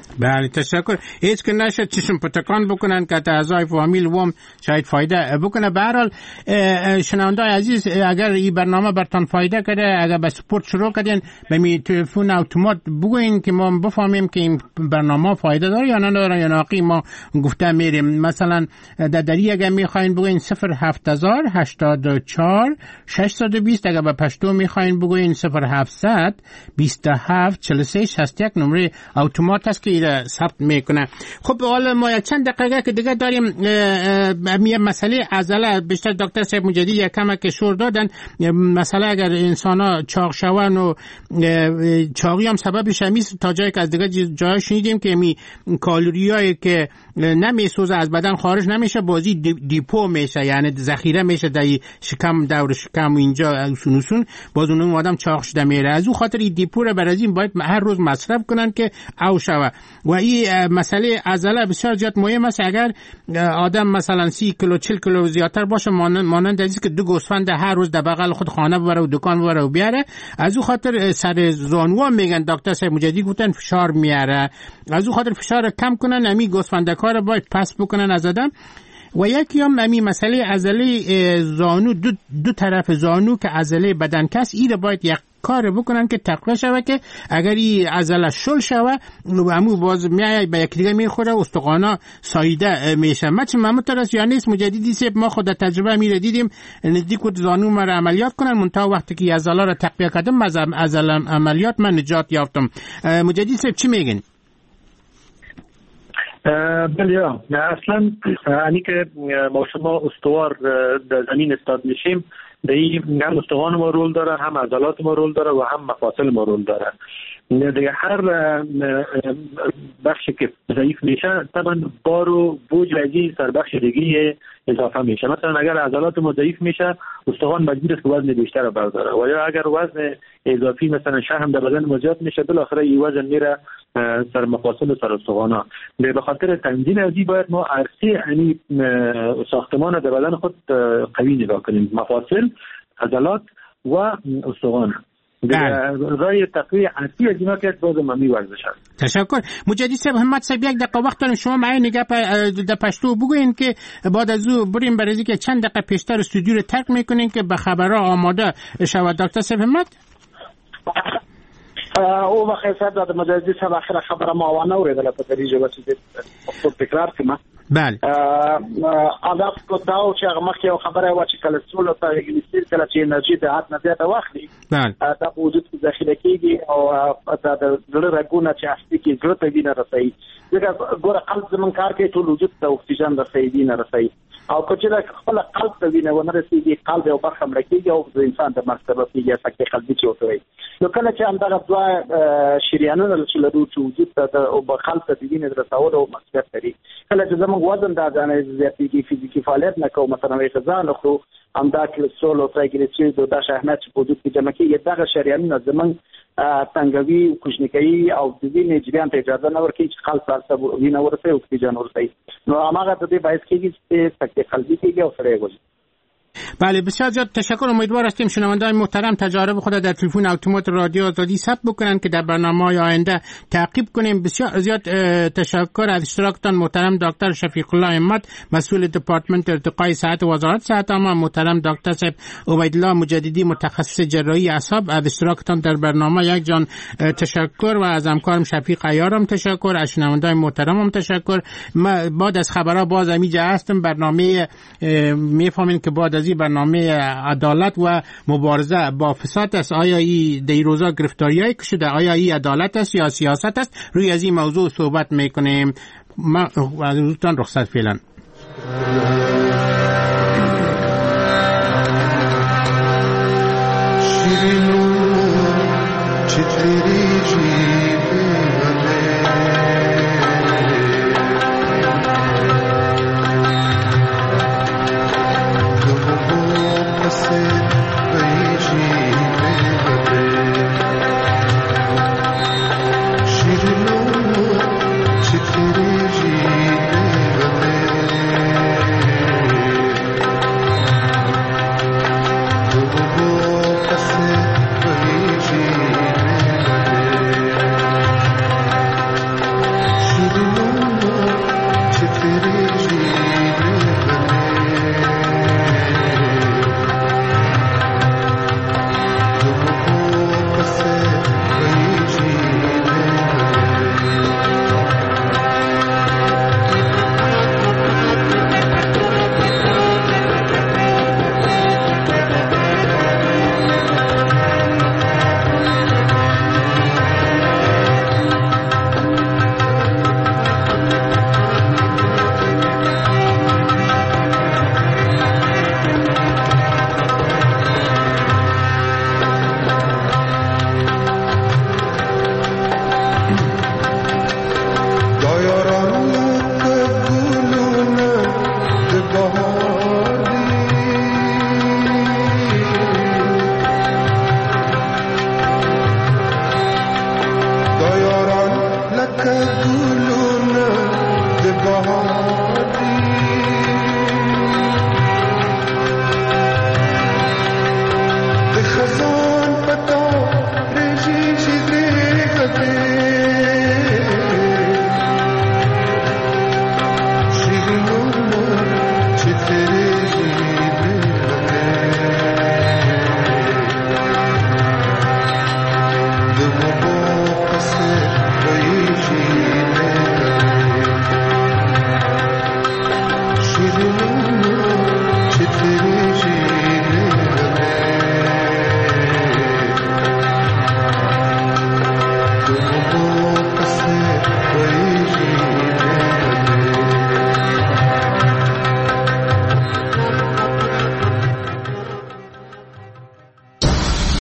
بله تشکر. هیچ که نشد چشم پتکان بکنن که اعضای فامیل وام شاید فایده بکنه. به هر حال شنوندای عزیز، اگر این برنامه برتان فایده کرده، اگر به سپورت شروع کردین به می تلفن اتومات بگوین که ما بفهمیم که این برنامه فایده داره یا نداره یا ناقی ما گفته میریم. مثلا دری اگر میخواین بگوین 07000 84 620، اگر به پشتو میخواین بگوین 0700 27 43 61 نمره اتومات است که ثبت میکنه. خب حالا ما چند دقیقه که دیگه داریم. مسئله عضله بیشتر دکتر صاحب مجددی یک کم که شور دادن. مثلا اگر انسانا چاق شون و چاقی هم سببش همیست، تا جایی که از دیگه جای شنیدیم که می کالریایی که نمیسوزه از بدن خارج نمیشه، بازی دیپو میشه، یعنی ذخیره میشه در شکم، دور شکم اینجا سونوسون، باز اون آدم چاق شده میره. از اون خاطر این دیپو رو برای این باید هر روز مصرف کنن که او شوه. و این مسئله عضله بسیار زیاد مهم است. اگر آدم مثلا 30 کیلو 40 کیلو زیادتر باشه، مانند از که دو گوسفند هر روز در بغل خود خانه ببره و دکان ببره و بیاره، از اون خاطر سر زانو میگن دکتر صاحب مجددی گفتن فشار میاره، از اون خاطر فشار کم کنن، امی گوسفندکار باید پس بکنن از آدم. و یکی هم امی مسئله عضله زانو، دو طرف زانو که عضله بدن کس، این باید یک کار بکنن که تقویه شوه که اگر این عضله شل شوه امو باز میای به یک دیگه میخوره، استخوانا ساییده میشه. من ترس یا نیست مجددی سیب ما خود تجربه میره دیدیم نزدیک زانو ما را عملیات کنن، منتها وقتی که عضله را تقویه کردم از عملیات من نجات یافتم. مجددی سیب چی میگن؟ بله اصلا انی که ما شما استوار در زمین استاد میشیم، در این هم استخوان ما رول داره، هم عضلات ما رول داره و هم مفاصل ما رول داره. دیگه هر بخشی که ضعیف میشه طبعا بار و بوج وزی سر بخش دیگه اضافه میشه. مثلا اگر عضلات ما ضعیف میشه، استخوان مجبور است که وزن بیشتر برداره، و یا اگر وزن اضافی مثلا شحم در بدن ما زیاد میشه، بالاخره این وزن میره سر مفاصل و سر استخوانا. به خاطر تنظیم ازی باید ما عرصه یعنی ساختمان در بدن خود قوی نگاه کنیم، مفاصل، عضلات و استخوان. رای تقویه عرصی از اینا که باز ممی ورزش هست. تشکر. مجددی صاحب همت صاحب یک دقیقه وقت داریم، شما معین نگه در پشتو بگوین که بعد از او بریم برای که چند دقیقه پیشتر استودیو رو ترک میکنین که به خبرها آماده شود. دکتر صاحب همت او بخیر صاحب د مجددي صاحب اخر خبره ما وانه اوریدله په دریجه وسیله په تکرار کما. بله اضاف کو داو چې هغه مخکې یو خبره و چې کلسترول او تریګلیسیرید کله چې انرژي د حد نه زیاته واخلي دا په وجود کې ذخیره کیږي او د زړه رګونه چې اصلي کې زړه ته وینه رسوي. ځکه ګوره قلب زمون کار کوي، ټول وجود ته اکسیجن رسوي، وینه رسوي، او که چې خپل قلب ته وینه ونه رسیږي، قلب یو برخه مړه کیږي او د انسان د مرګ سبب کیږي، سکته قلبي چې وته وي. نو کله چې همدغه دوه شریانونه چې لرو چې وجود ته او قلب ته وینه رسول او مسؤلیت لري، کله چې زموږ وزن د ځانه زیاتېږي، فزیکي فعالیت نه کوو، مثلا وایي غذا نه خورو، همدا کلسترول او تریګلیسیرید او دا شحنات چې په وجود کې جمع کیږي، دغه شریانونه زموږ تنګوي او کوچنیکوي او د وینې جریان ته اجازه نه ورکوي چې قلب ته وینه ورسوي او اکسیجن ورسوي. نو هماغه د دې باعث کیږي چې سکته قلبي کیږي او سړی وځي. بله بسیار زیاد تشکر. امیدوار هستیم شنوندگان محترم تجارب خود در تلفن اتومات رادیو آزادی ثبت بکنن که در برنامه‌های آینده تعقیب کنیم. بسیار زیاد تشکر از اشتراکتان محترم دکتر شفیق الله همت، مسئول دپارتمنت ارتقای صحت وزارت صحت عامه، محترم دکتر صاحب عبیدالله مجددی متخصص جراحی اعصاب. از اشتراکتان در برنامه یک جان تشکر و از همکارم شفیق عیارم تشکر، از شنوندگان محترمم تشکر. بعد از خبرها باز اینجا هستم. برنامه میفهمین که بعد از این برنامه عدالت و مبارزه با فساد است. آیا این در روزا گرفتاریای که شده، آیا این عدالت است یا سیاست است؟ روی از این موضوع صحبت میکنیم. ما از روزتان رخصت فعلا. Baby